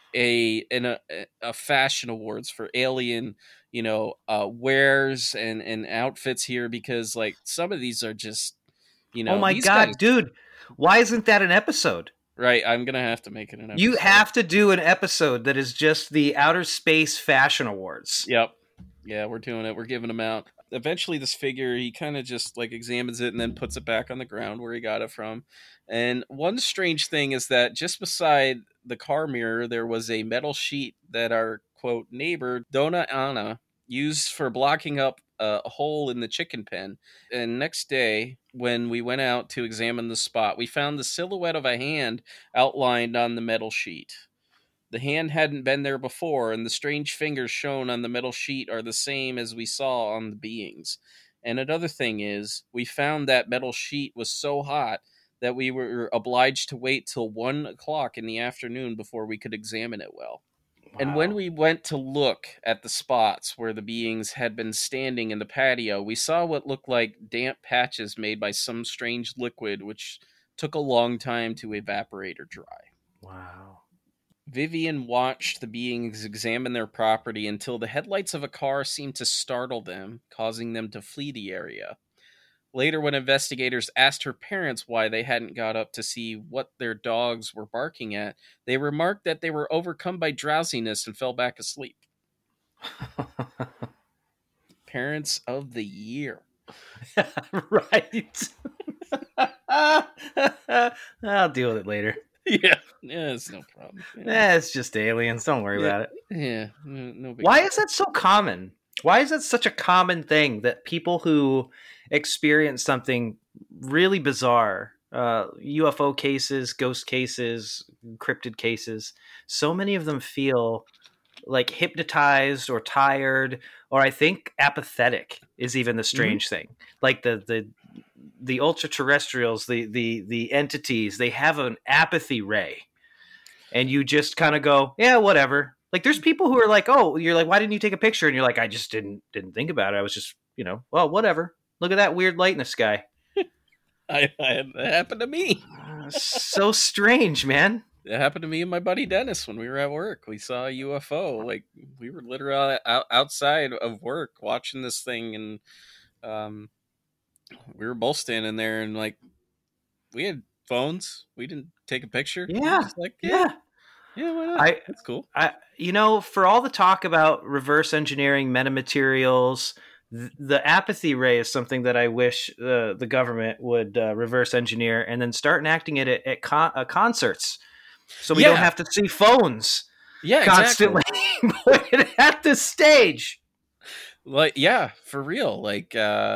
a fashion awards for alien, wares and outfits here because like some of these are just, Oh my these guys. god, dude. Why isn't that an episode? Right, I'm gonna have to make it an You episode. have to do an episode that is just the Outer Space Fashion Awards. Yep. Yeah, we're doing it. We're giving him out. Eventually, this figure, he kind of just like examines it and then puts it back on the ground where he got it from. And one strange thing is that just beside the car mirror, there was a metal sheet that our quote neighbor, Donna Anna, used for blocking up a hole in the chicken pen. And next day, when we went out to examine the spot, we found the silhouette of a hand outlined on the metal sheet. The hand hadn't been there before, and the strange fingers shown on the metal sheet are the same as we saw on the beings. And another thing is, we found that metal sheet was so hot that we were obliged to wait till 1 o'clock in the afternoon before we could examine it well. And when Wow. we went to look at the spots where the beings had been standing in the patio, we saw what looked like damp patches made by some strange liquid, which took a long time to evaporate or dry. Wow. Vivian watched the beings examine their property until the headlights of a car seemed to startle them, causing them to flee the area. Later, when investigators asked her parents why they hadn't got up to see what their dogs were barking at, they remarked that they were overcome by drowsiness and fell back asleep. Parents of the year. Right. I'll deal with it later. Yeah, it's no problem. Yeah, It's just aliens. Don't worry about it. yeah, no big Why deal. is that so common? Why is that such a common thing that people who experience something really bizarre UFO cases, ghost cases, cryptid cases. So many of them feel like hypnotized or tired, or I think apathetic is even the Hmm. strange thing. Like the ultra terrestrials, the entities, they have an apathy ray, and you just kind of go, yeah, whatever. Like there's people who are like, oh, you're like, why didn't you take a picture? And you're like, I just didn't think about it. I was just, well, whatever. Look at that weird light in the sky. It happened to me. So strange, man. It happened to me and my buddy Dennis when we were at work. We saw a UFO. Like we were literally outside of work watching this thing, and um, we were both standing there, and like we had phones. We didn't take a picture. We were Yeah, just like, yeah, yeah. yeah, why not? I, That's cool. for all the talk about reverse engineering metamaterials, the apathy ray is something that I wish the government would reverse engineer and then start enacting it at concerts, so we don't Yeah, have to see phones yeah, exactly. constantly pointed at the stage. Like, yeah, for real. Like,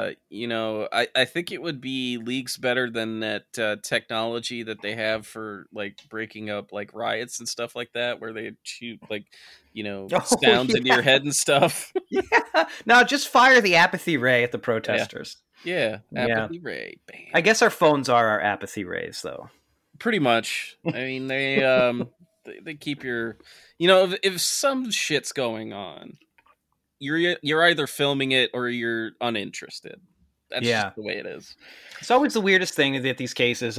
I think it would be leagues better than that technology that they have for like breaking up like riots and stuff like that, where they shoot like, Oh sounds into your yeah, head and stuff. yeah. Now just fire the apathy ray at the Yeah, protesters. yeah. Yeah, Apathy ray, I bam. guess our phones are our apathy rays, though. Pretty much. I mean, they keep your, if some shit's going on, you're either filming it or you're uninterested. That's just Yeah. the way it is. It's always the weirdest thing that these cases.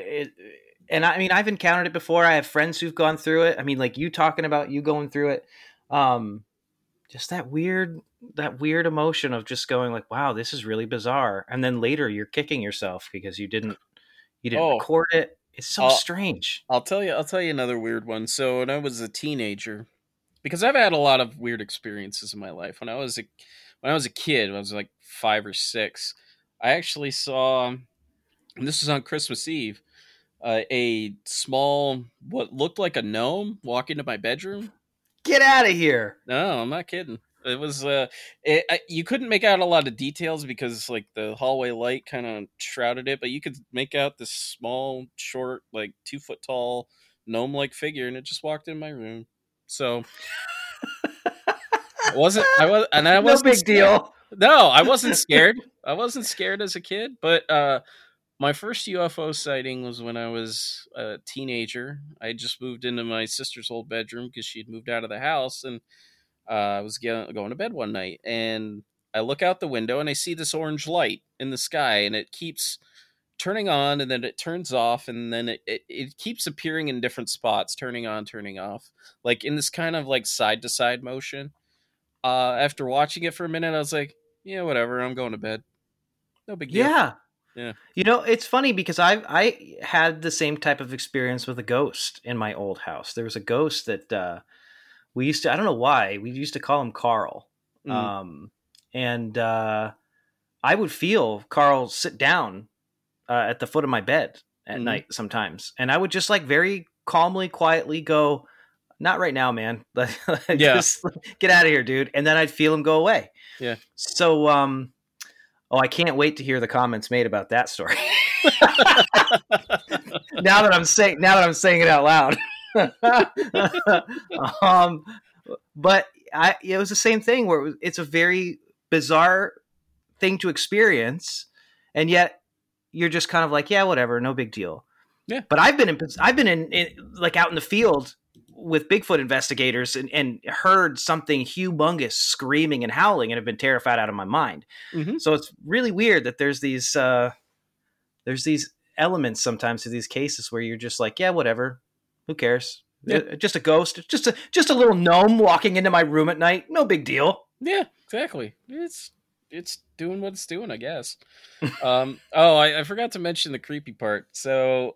I mean, I've encountered it before. I have friends who've gone through it. I mean, like you talking about you going through it. Um, just that weird emotion of just going like, wow, this is really bizarre. And then later you're kicking yourself because you didn't Oh, record it. It's so I'll strange. I'll tell you another weird one. So when I was a teenager, because I've had a lot of weird experiences in my life. When I was a kid, when I was like 5 or 6, I actually saw, and this was on Christmas Eve, a small what looked like a gnome walk into my bedroom. Get out of here. No, I'm not kidding. It was you couldn't make out a lot of details because like the hallway light kind of shrouded it, but you could make out this small, short, like 2 foot tall gnome like figure, and it just walked in my room. So I No wasn't big scared. deal. No, I wasn't scared. I wasn't scared as a kid, but my first UFO sighting was when I was a teenager. I just moved into my sister's old bedroom because she had moved out of the house, and I was going to bed one night, and I look out the window and I see this orange light in the sky, and it keeps turning on, and then it turns off, and then it keeps appearing in different spots, turning on, turning off, like in this kind of like side to side motion. After watching it for a minute, I was like, yeah, whatever, I'm going to bed. No big deal. Yeah. Yeah. It's funny because I had the same type of experience with a ghost in my old house. There was a ghost that we used to, I don't know why, we used to call him Carl. Mm, And I would feel Carl sit down at the foot of my bed at mm-hmm. night sometimes. And I would just like very calmly, quietly go, not right now, man. Yeah. Just get out of here, dude. And then I'd feel him go away. Yeah. So, I can't wait to hear the comments made about that story. now that I'm saying it out loud. um, but it was the same thing where it's a very bizarre thing to experience, and yet you're just kind of like, yeah, whatever, no big deal. Yeah. But I've been in like out in the field with Bigfoot investigators and heard something humongous screaming and howling and have been terrified out of my mind. Mm-hmm. So it's really weird that there's these elements sometimes to these cases where you're just like, yeah, whatever, who cares? Yeah. Just a ghost, just a little gnome walking into my room at night, no big deal. Yeah, exactly. It's doing what it's doing, I guess. I forgot to mention the creepy part. So,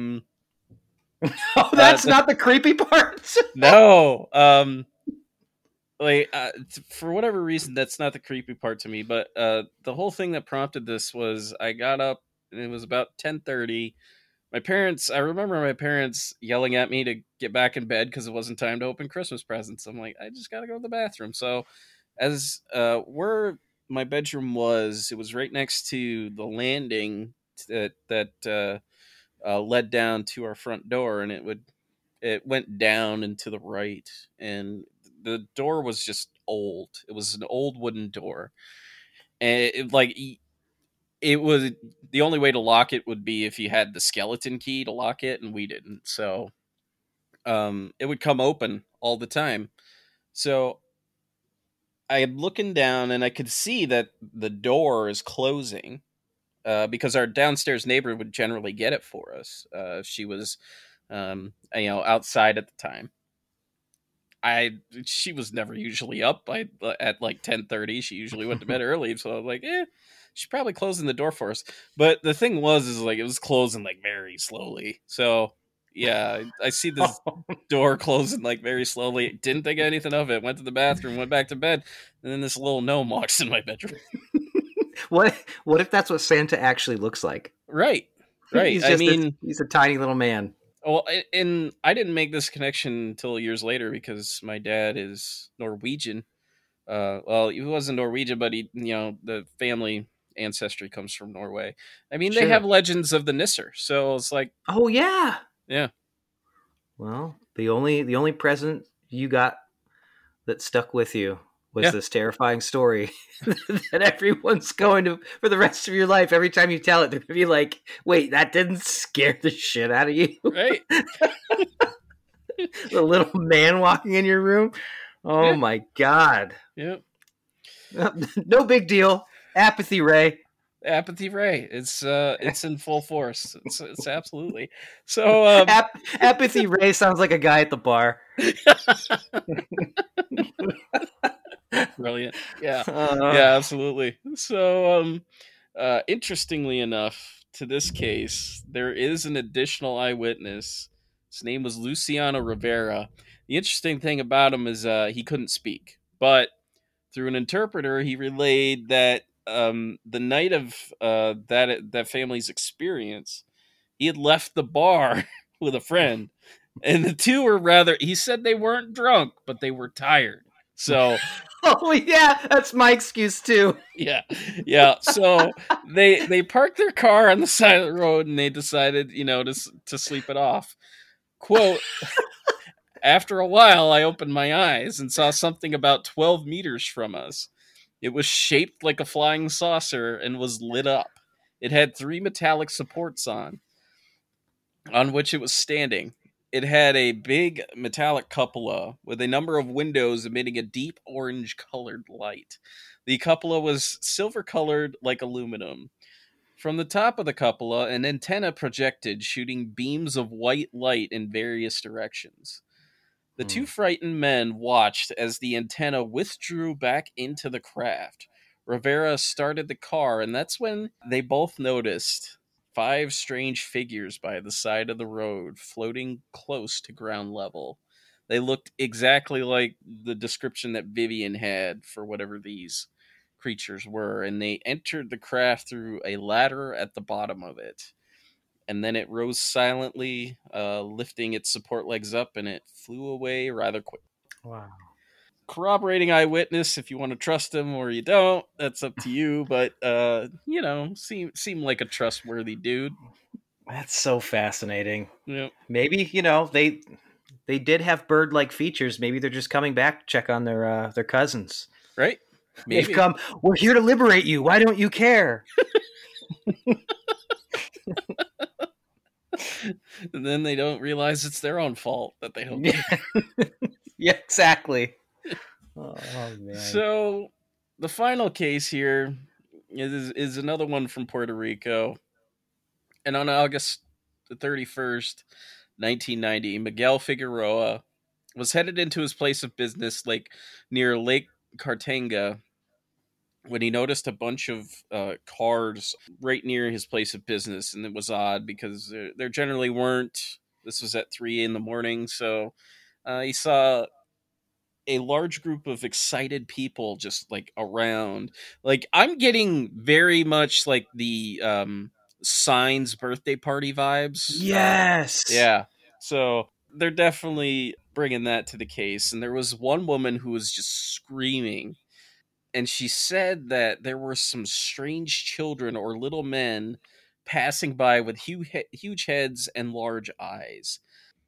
Oh, that's not the creepy part. no, like for whatever reason, that's not the creepy part to me. But the whole thing that prompted this was I got up and it was about 10:30. I remember my parents yelling at me to get back in bed because it wasn't time to open Christmas presents. I'm like, I just gotta go to the bathroom. So, as where my bedroom was, it was right next to the landing that led down to our front door, and it went down and to the right, and the door was just old. It was an old wooden door, and it was the only way to lock it would be if you had the skeleton key to lock it, and we didn't. So it would come open all the time. So I am looking down, and I could see that the door is closing, because our downstairs neighbor would generally get it for us. She was, outside at the time. She was never usually up at like 10:30. She usually went to bed early, so I was like, she's probably closing the door for us. But the thing was, is like it was closing like very slowly. So yeah, I see this door closing like very slowly. Didn't think anything of it. Went to the bathroom, went back to bed, and then this little gnome walks in my bedroom. What if that's what Santa actually looks like? Right, right. He's a tiny little man. Well, and I didn't make this connection until years later because my dad is Norwegian. Well, he wasn't Norwegian, but the family ancestry comes from Norway. I mean, they Sure. have legends of the Nisser, so it's like, Oh yeah. yeah, Well, the only present you got that stuck with you was Yeah. this terrifying story that everyone's going to for the rest of your life. Every time you tell it, they're gonna be like, "Wait, that didn't scare the shit out of you?" right, The little man walking in your room. Oh Yeah. my god. yeah. No big deal. Apathy, Ray. Apathy Ray, it's in full force. It's absolutely so. Apathy Ray sounds like a guy at the bar. Brilliant. Yeah. Yeah, absolutely. So, interestingly enough, to this case, there is an additional eyewitness. His name was Luciano Rivera. The interesting thing about him is he couldn't speak, but through an interpreter, he relayed that the night of that family's experience, he had left the bar with a friend, and the two were rather. He said they weren't drunk, but they were tired. So Oh yeah, that's my excuse too. yeah, yeah. So they parked their car on the side of the road, and they decided, to sleep it off. Quote: After a while, I opened my eyes and saw something about 12 meters from us. It was shaped like a flying saucer and was lit up. It had three metallic supports on which it was standing. It had a big metallic cupola with a number of windows emitting a deep orange colored light. The cupola was silver colored like aluminum. From the top of the cupola, an antenna projected, shooting beams of white light in various directions. The two frightened men watched as the antenna withdrew back into the craft. Rivera started the car, and that's when they both noticed five strange figures by the side of the road, floating close to ground level. They looked exactly like the description that Vivian had for whatever these creatures were, and they entered the craft through a ladder at the bottom of it. And then it rose silently, lifting its support legs up, and it flew away rather quick. Wow. Corroborating eyewitness, if you want to trust him or you don't, that's up to you. But seem like a trustworthy dude. That's so fascinating. Yeah, Maybe, they did have bird-like features. Maybe they're just coming back to check on their cousins. right. Maybe. They've come, we're here to liberate you. Why don't you care? And then they don't realize it's their own fault that they don't. Yeah, yeah, exactly. Oh man. So the final case here is another one from Puerto Rico. And on August the 31st, 1990, Miguel Figueroa was headed into his place of business near Lake Cartagena when he noticed a bunch of cars right near his place of business. And it was odd because there generally weren't. This was at 3 in the morning. So he saw a large group of excited people just like around. Like, I'm getting very much like the Signs birthday party vibes. Yes. Yeah. So they're definitely bringing that to the case. And there was one woman who was just screaming. And she said that there were some strange children or little men passing by with huge heads and large eyes.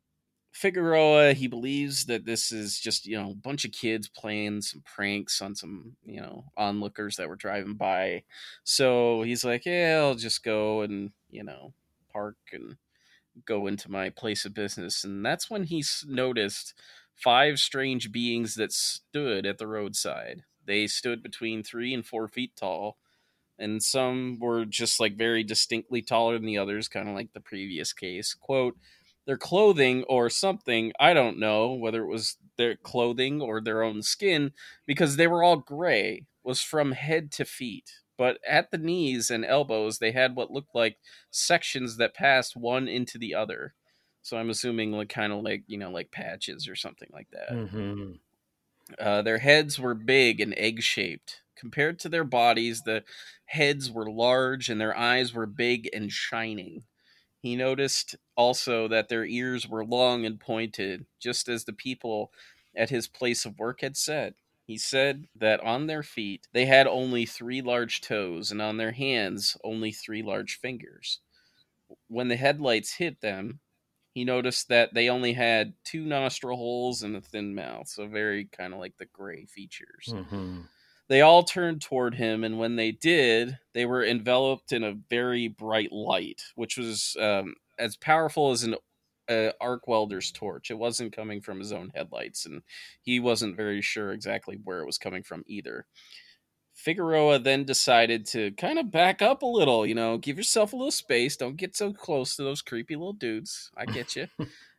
Figueroa, he believes that this is just, a bunch of kids playing some pranks on some, onlookers that were driving by. So he's like, yeah, I'll just go and, park and go into my place of business. And that's when he noticed five strange beings that stood at the roadside. They stood between 3 and 4 feet tall, and some were just like very distinctly taller than the others, kind of like the previous case. Quote, their clothing or something, I don't know whether it was their clothing or their own skin, because they were all gray, was from head to feet. But at the knees and elbows, they had what looked like sections that passed one into the other. So I'm assuming like kind of like, like patches or something like that. Mm-hmm. Their heads were big and egg-shaped. Compared to their bodies, the heads were large and their eyes were big and shining. He noticed also that their ears were long and pointed, just as the people at his place of work had said. He said that on their feet they had only 3 large toes, and on their hands only 3 large fingers. When the headlights hit them, he noticed that they only had 2 nostril holes and a thin mouth, so very kind of like the gray features. Mm-hmm. They all turned toward him, and when they did, they were enveloped in a very bright light, which was as powerful as an arc welder's torch. It wasn't coming from his own headlights, and he wasn't very sure exactly where it was coming from either. Figueroa then decided to kind of back up a little, give yourself a little space. Don't get so close to those creepy little dudes. I get you.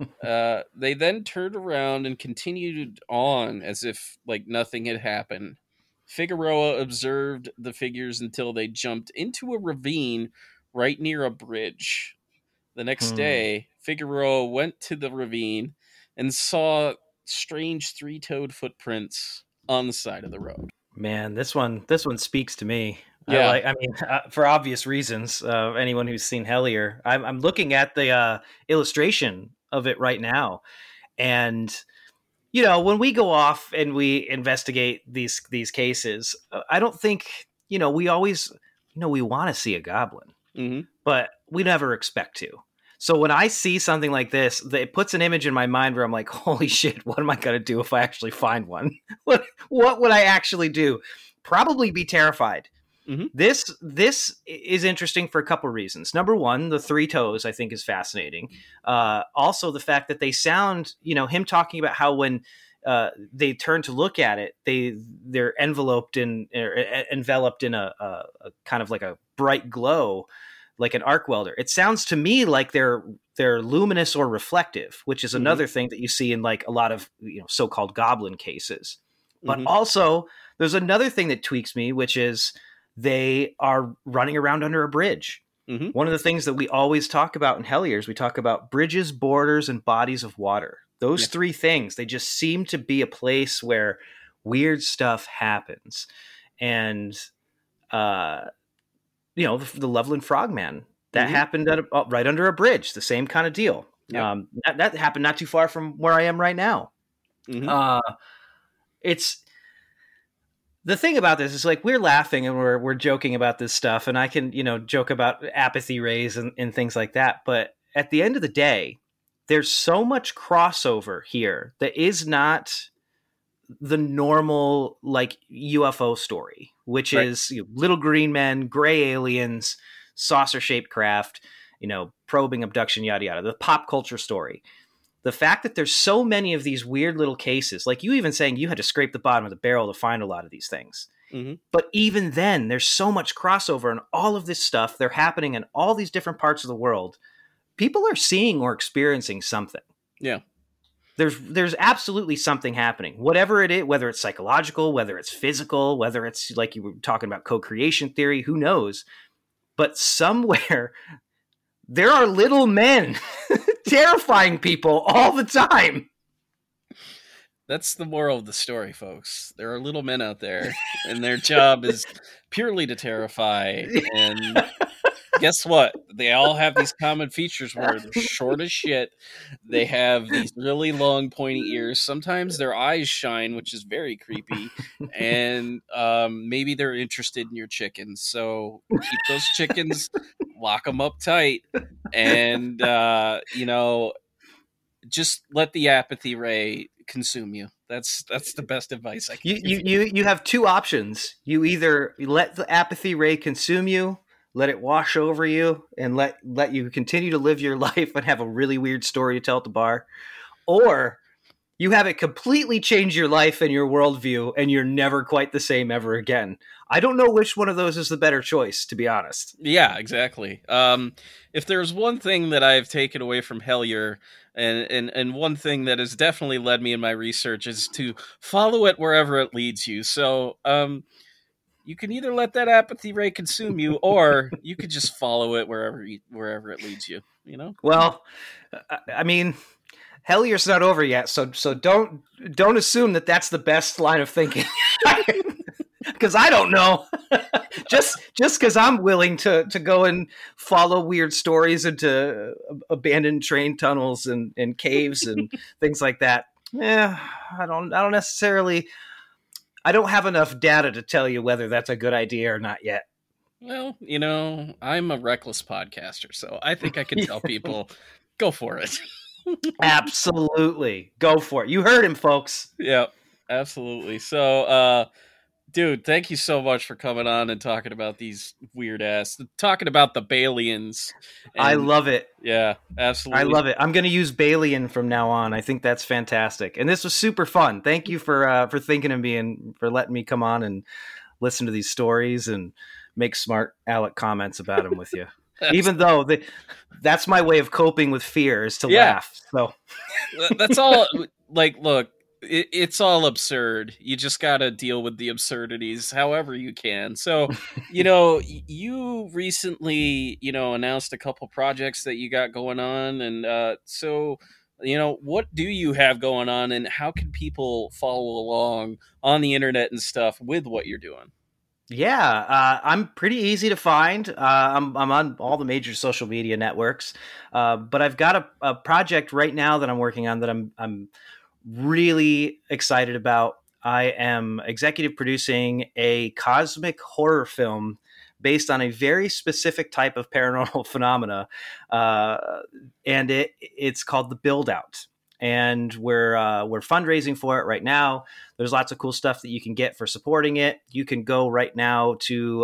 They then turned around and continued on as if like nothing had happened. Figueroa observed the figures until they jumped into a ravine right near a bridge. The next day, Figueroa went to the ravine and saw strange 3-toed footprints on the side of the road. Man, this one speaks to me. Yeah. I mean, for obvious reasons. Anyone who's seen Hellier, I'm looking at the illustration of it right now, and when we go off and we investigate these cases, I don't think we always we want to see a goblin, mm-hmm. but we never expect to. So when I see something like this, it puts an image in my mind where I'm like, holy shit, what am I going to do if I actually find one? What would I actually do? Probably be terrified. Mm-hmm. This is interesting for a couple of reasons. Number one, the 3 toes, I think, is fascinating. Also, the fact that they sound, him talking about how when they turn to look at it, they're enveloped in a kind of like a bright glow, like an arc welder. It sounds to me like they're luminous or reflective, which is another thing that you see in like a lot of so-called goblin cases. But also, there's another thing that tweaks me, which is they are running around under a bridge. Mm-hmm. One of the things that we always talk about in Hellier is we talk about bridges, borders, and bodies of water. Those 3 things, they just seem to be a place where weird stuff happens. And the Loveland Frogman, that happened right under a bridge, the same kind of deal. Yep. That happened not too far from where I am right now. Mm-hmm. It's the thing about this is like we're laughing and we're joking about this stuff, and I can joke about apathy rays and things like that. But at the end of the day, there's so much crossover here that is not the normal like UFO story, which is little green men, gray aliens, saucer-shaped craft, probing, abduction, yada yada. The pop culture story. The fact that there's so many of these weird little cases, like you even saying you had to scrape the bottom of the barrel to find a lot of these things. Mm-hmm. But even then, there's so much crossover and all of this stuff. They're happening in all these different parts of the world. People are seeing or experiencing something. Yeah. There's absolutely something happening, whatever it is, whether it's psychological, whether it's physical, whether it's like you were talking about co-creation theory, who knows? But somewhere there are little men terrifying people all the time. That's the moral of the story, folks. There are little men out there, and their job is purely to terrify. And guess what? They all have these common features where they're short as shit. They have these really long, pointy ears. Sometimes their eyes shine, which is very creepy. And maybe they're interested in your chickens. So keep those chickens lock them up tight, and just let the apathy ray consume you. That's the best advice I can give you. You have two options. You either let the apathy ray consume you, let it wash over you, and let you continue to live your life and have a really weird story to tell at the bar, or you have it completely change your life and your worldview, and you're never quite the same ever again. I don't know which one of those is the better choice, to be honest. Yeah, exactly. If there's one thing that I've taken away from Hellier, and one thing that has definitely led me in my research, is to follow it wherever it leads you. So, you can either let that apathy ray consume you, or you could just follow it wherever it leads you. Well, I mean, Hellier's not over yet, so don't assume that that's the best line of thinking. Because I don't know. just because I'm willing to go and follow weird stories into abandoned train tunnels and caves and things like that. Yeah, I don't necessarily. I don't have enough data to tell you whether that's a good idea or not yet. Well, I'm a reckless podcaster, so I think I can tell people, go for it. Absolutely. Go for it. You heard him, folks. Yeah, absolutely. So, dude, thank you so much for coming on and talking about these talking about the Balians. I love it. Yeah, absolutely. I love it. I'm going to use Balian from now on. I think that's fantastic. And this was super fun. Thank you for thinking of me and for letting me come on and listen to these stories and make smart Alec comments about them with you. Even though that's my way of coping with fear, is to laugh. So that's all. Like, look, it's all absurd. You just got to deal with the absurdities however you can. So, you recently, announced a couple projects that you got going on. And so, what do you have going on, and how can people follow along on the internet and stuff with what you're doing? Yeah, I'm pretty easy to find. I'm on all the major social media networks, but I've got a project right now that I'm working on that I'm really excited about. I am executive producing a cosmic horror film based on a very specific type of paranormal phenomena, and it's called The Build Out. And we're fundraising for it right now. There's lots of cool stuff that you can get for supporting it. You can go right now to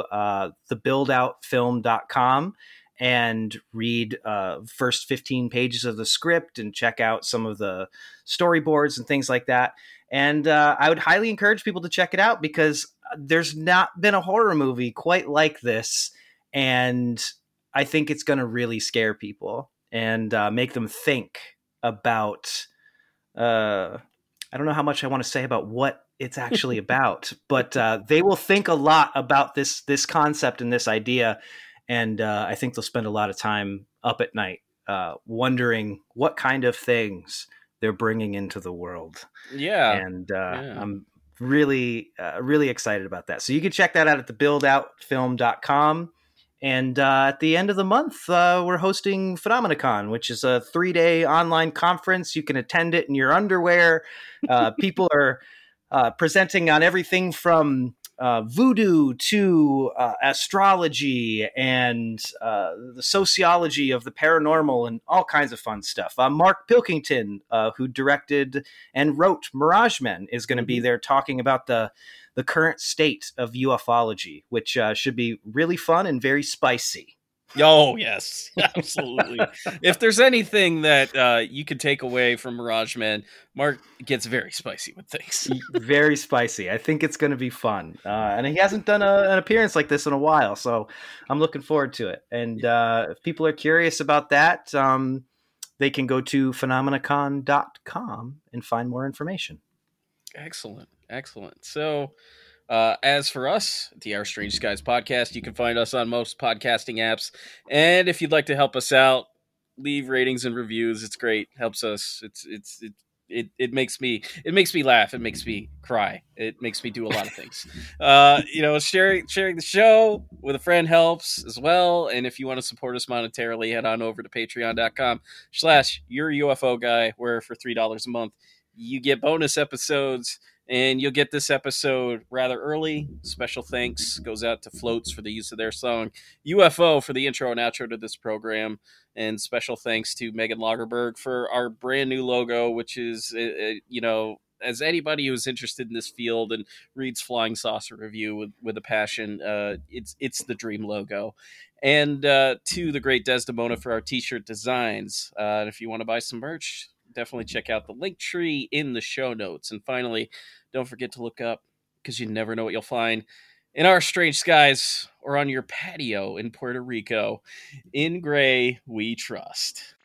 thebuildoutfilm.com and read first 15 pages of the script and check out some of the storyboards and things like that. And I would highly encourage people to check it out, because there's not been a horror movie quite like this. And I think it's going to really scare people and make them think about I don't know how much I want to say about what it's actually about, but they will think a lot about this concept and this idea, and I think they'll spend a lot of time up at night wondering what kind of things they're bringing into the world. And I'm really excited about that. So you can check that out at thebuildoutfilm.com. And at the end of the month, we're hosting PhenomenaCon, which is a 3-day online conference. You can attend it in your underwear. People are presenting on everything from voodoo to astrology and the sociology of the paranormal and all kinds of fun stuff. Mark Pilkington, who directed and wrote Mirage Men, is going to be there talking about the current state of ufology, which should be really fun and very spicy. Oh, yes, absolutely. If there's anything that you can take away from Mirage Men, Mark gets very spicy with things. Very spicy. I think it's going to be fun. And he hasn't done an appearance like this in a while, so I'm looking forward to it. And if people are curious about that, they can go to phenomenacon.com and find more information. Excellent. So, as for us, the Our Strange Skies podcast, you can find us on most podcasting apps. And if you'd like to help us out, leave ratings and reviews. It's great. Helps us. It makes me laugh. It makes me cry. It makes me do a lot of things. Sharing the show with a friend helps as well. And if you want to support us monetarily, head on over to patreon.com/YourUFO Guy, where for $3 a month, you get bonus episodes And you'll get this episode rather early. Special thanks goes out to Floats for the use of their song UFO for the intro and outro to this program. And special thanks to Megan Lagerberg for our brand new logo, which is, as anybody who's interested in this field and reads Flying Saucer Review with a passion, it's the dream logo. And to the great Desdemona for our t-shirt designs. And if you want to buy some merch, definitely check out the link tree in the show notes. And finally, don't forget to look up, because you never know what you'll find in our strange skies or on your patio in Puerto Rico. In gray, we trust.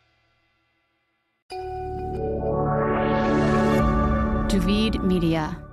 Duvid Media.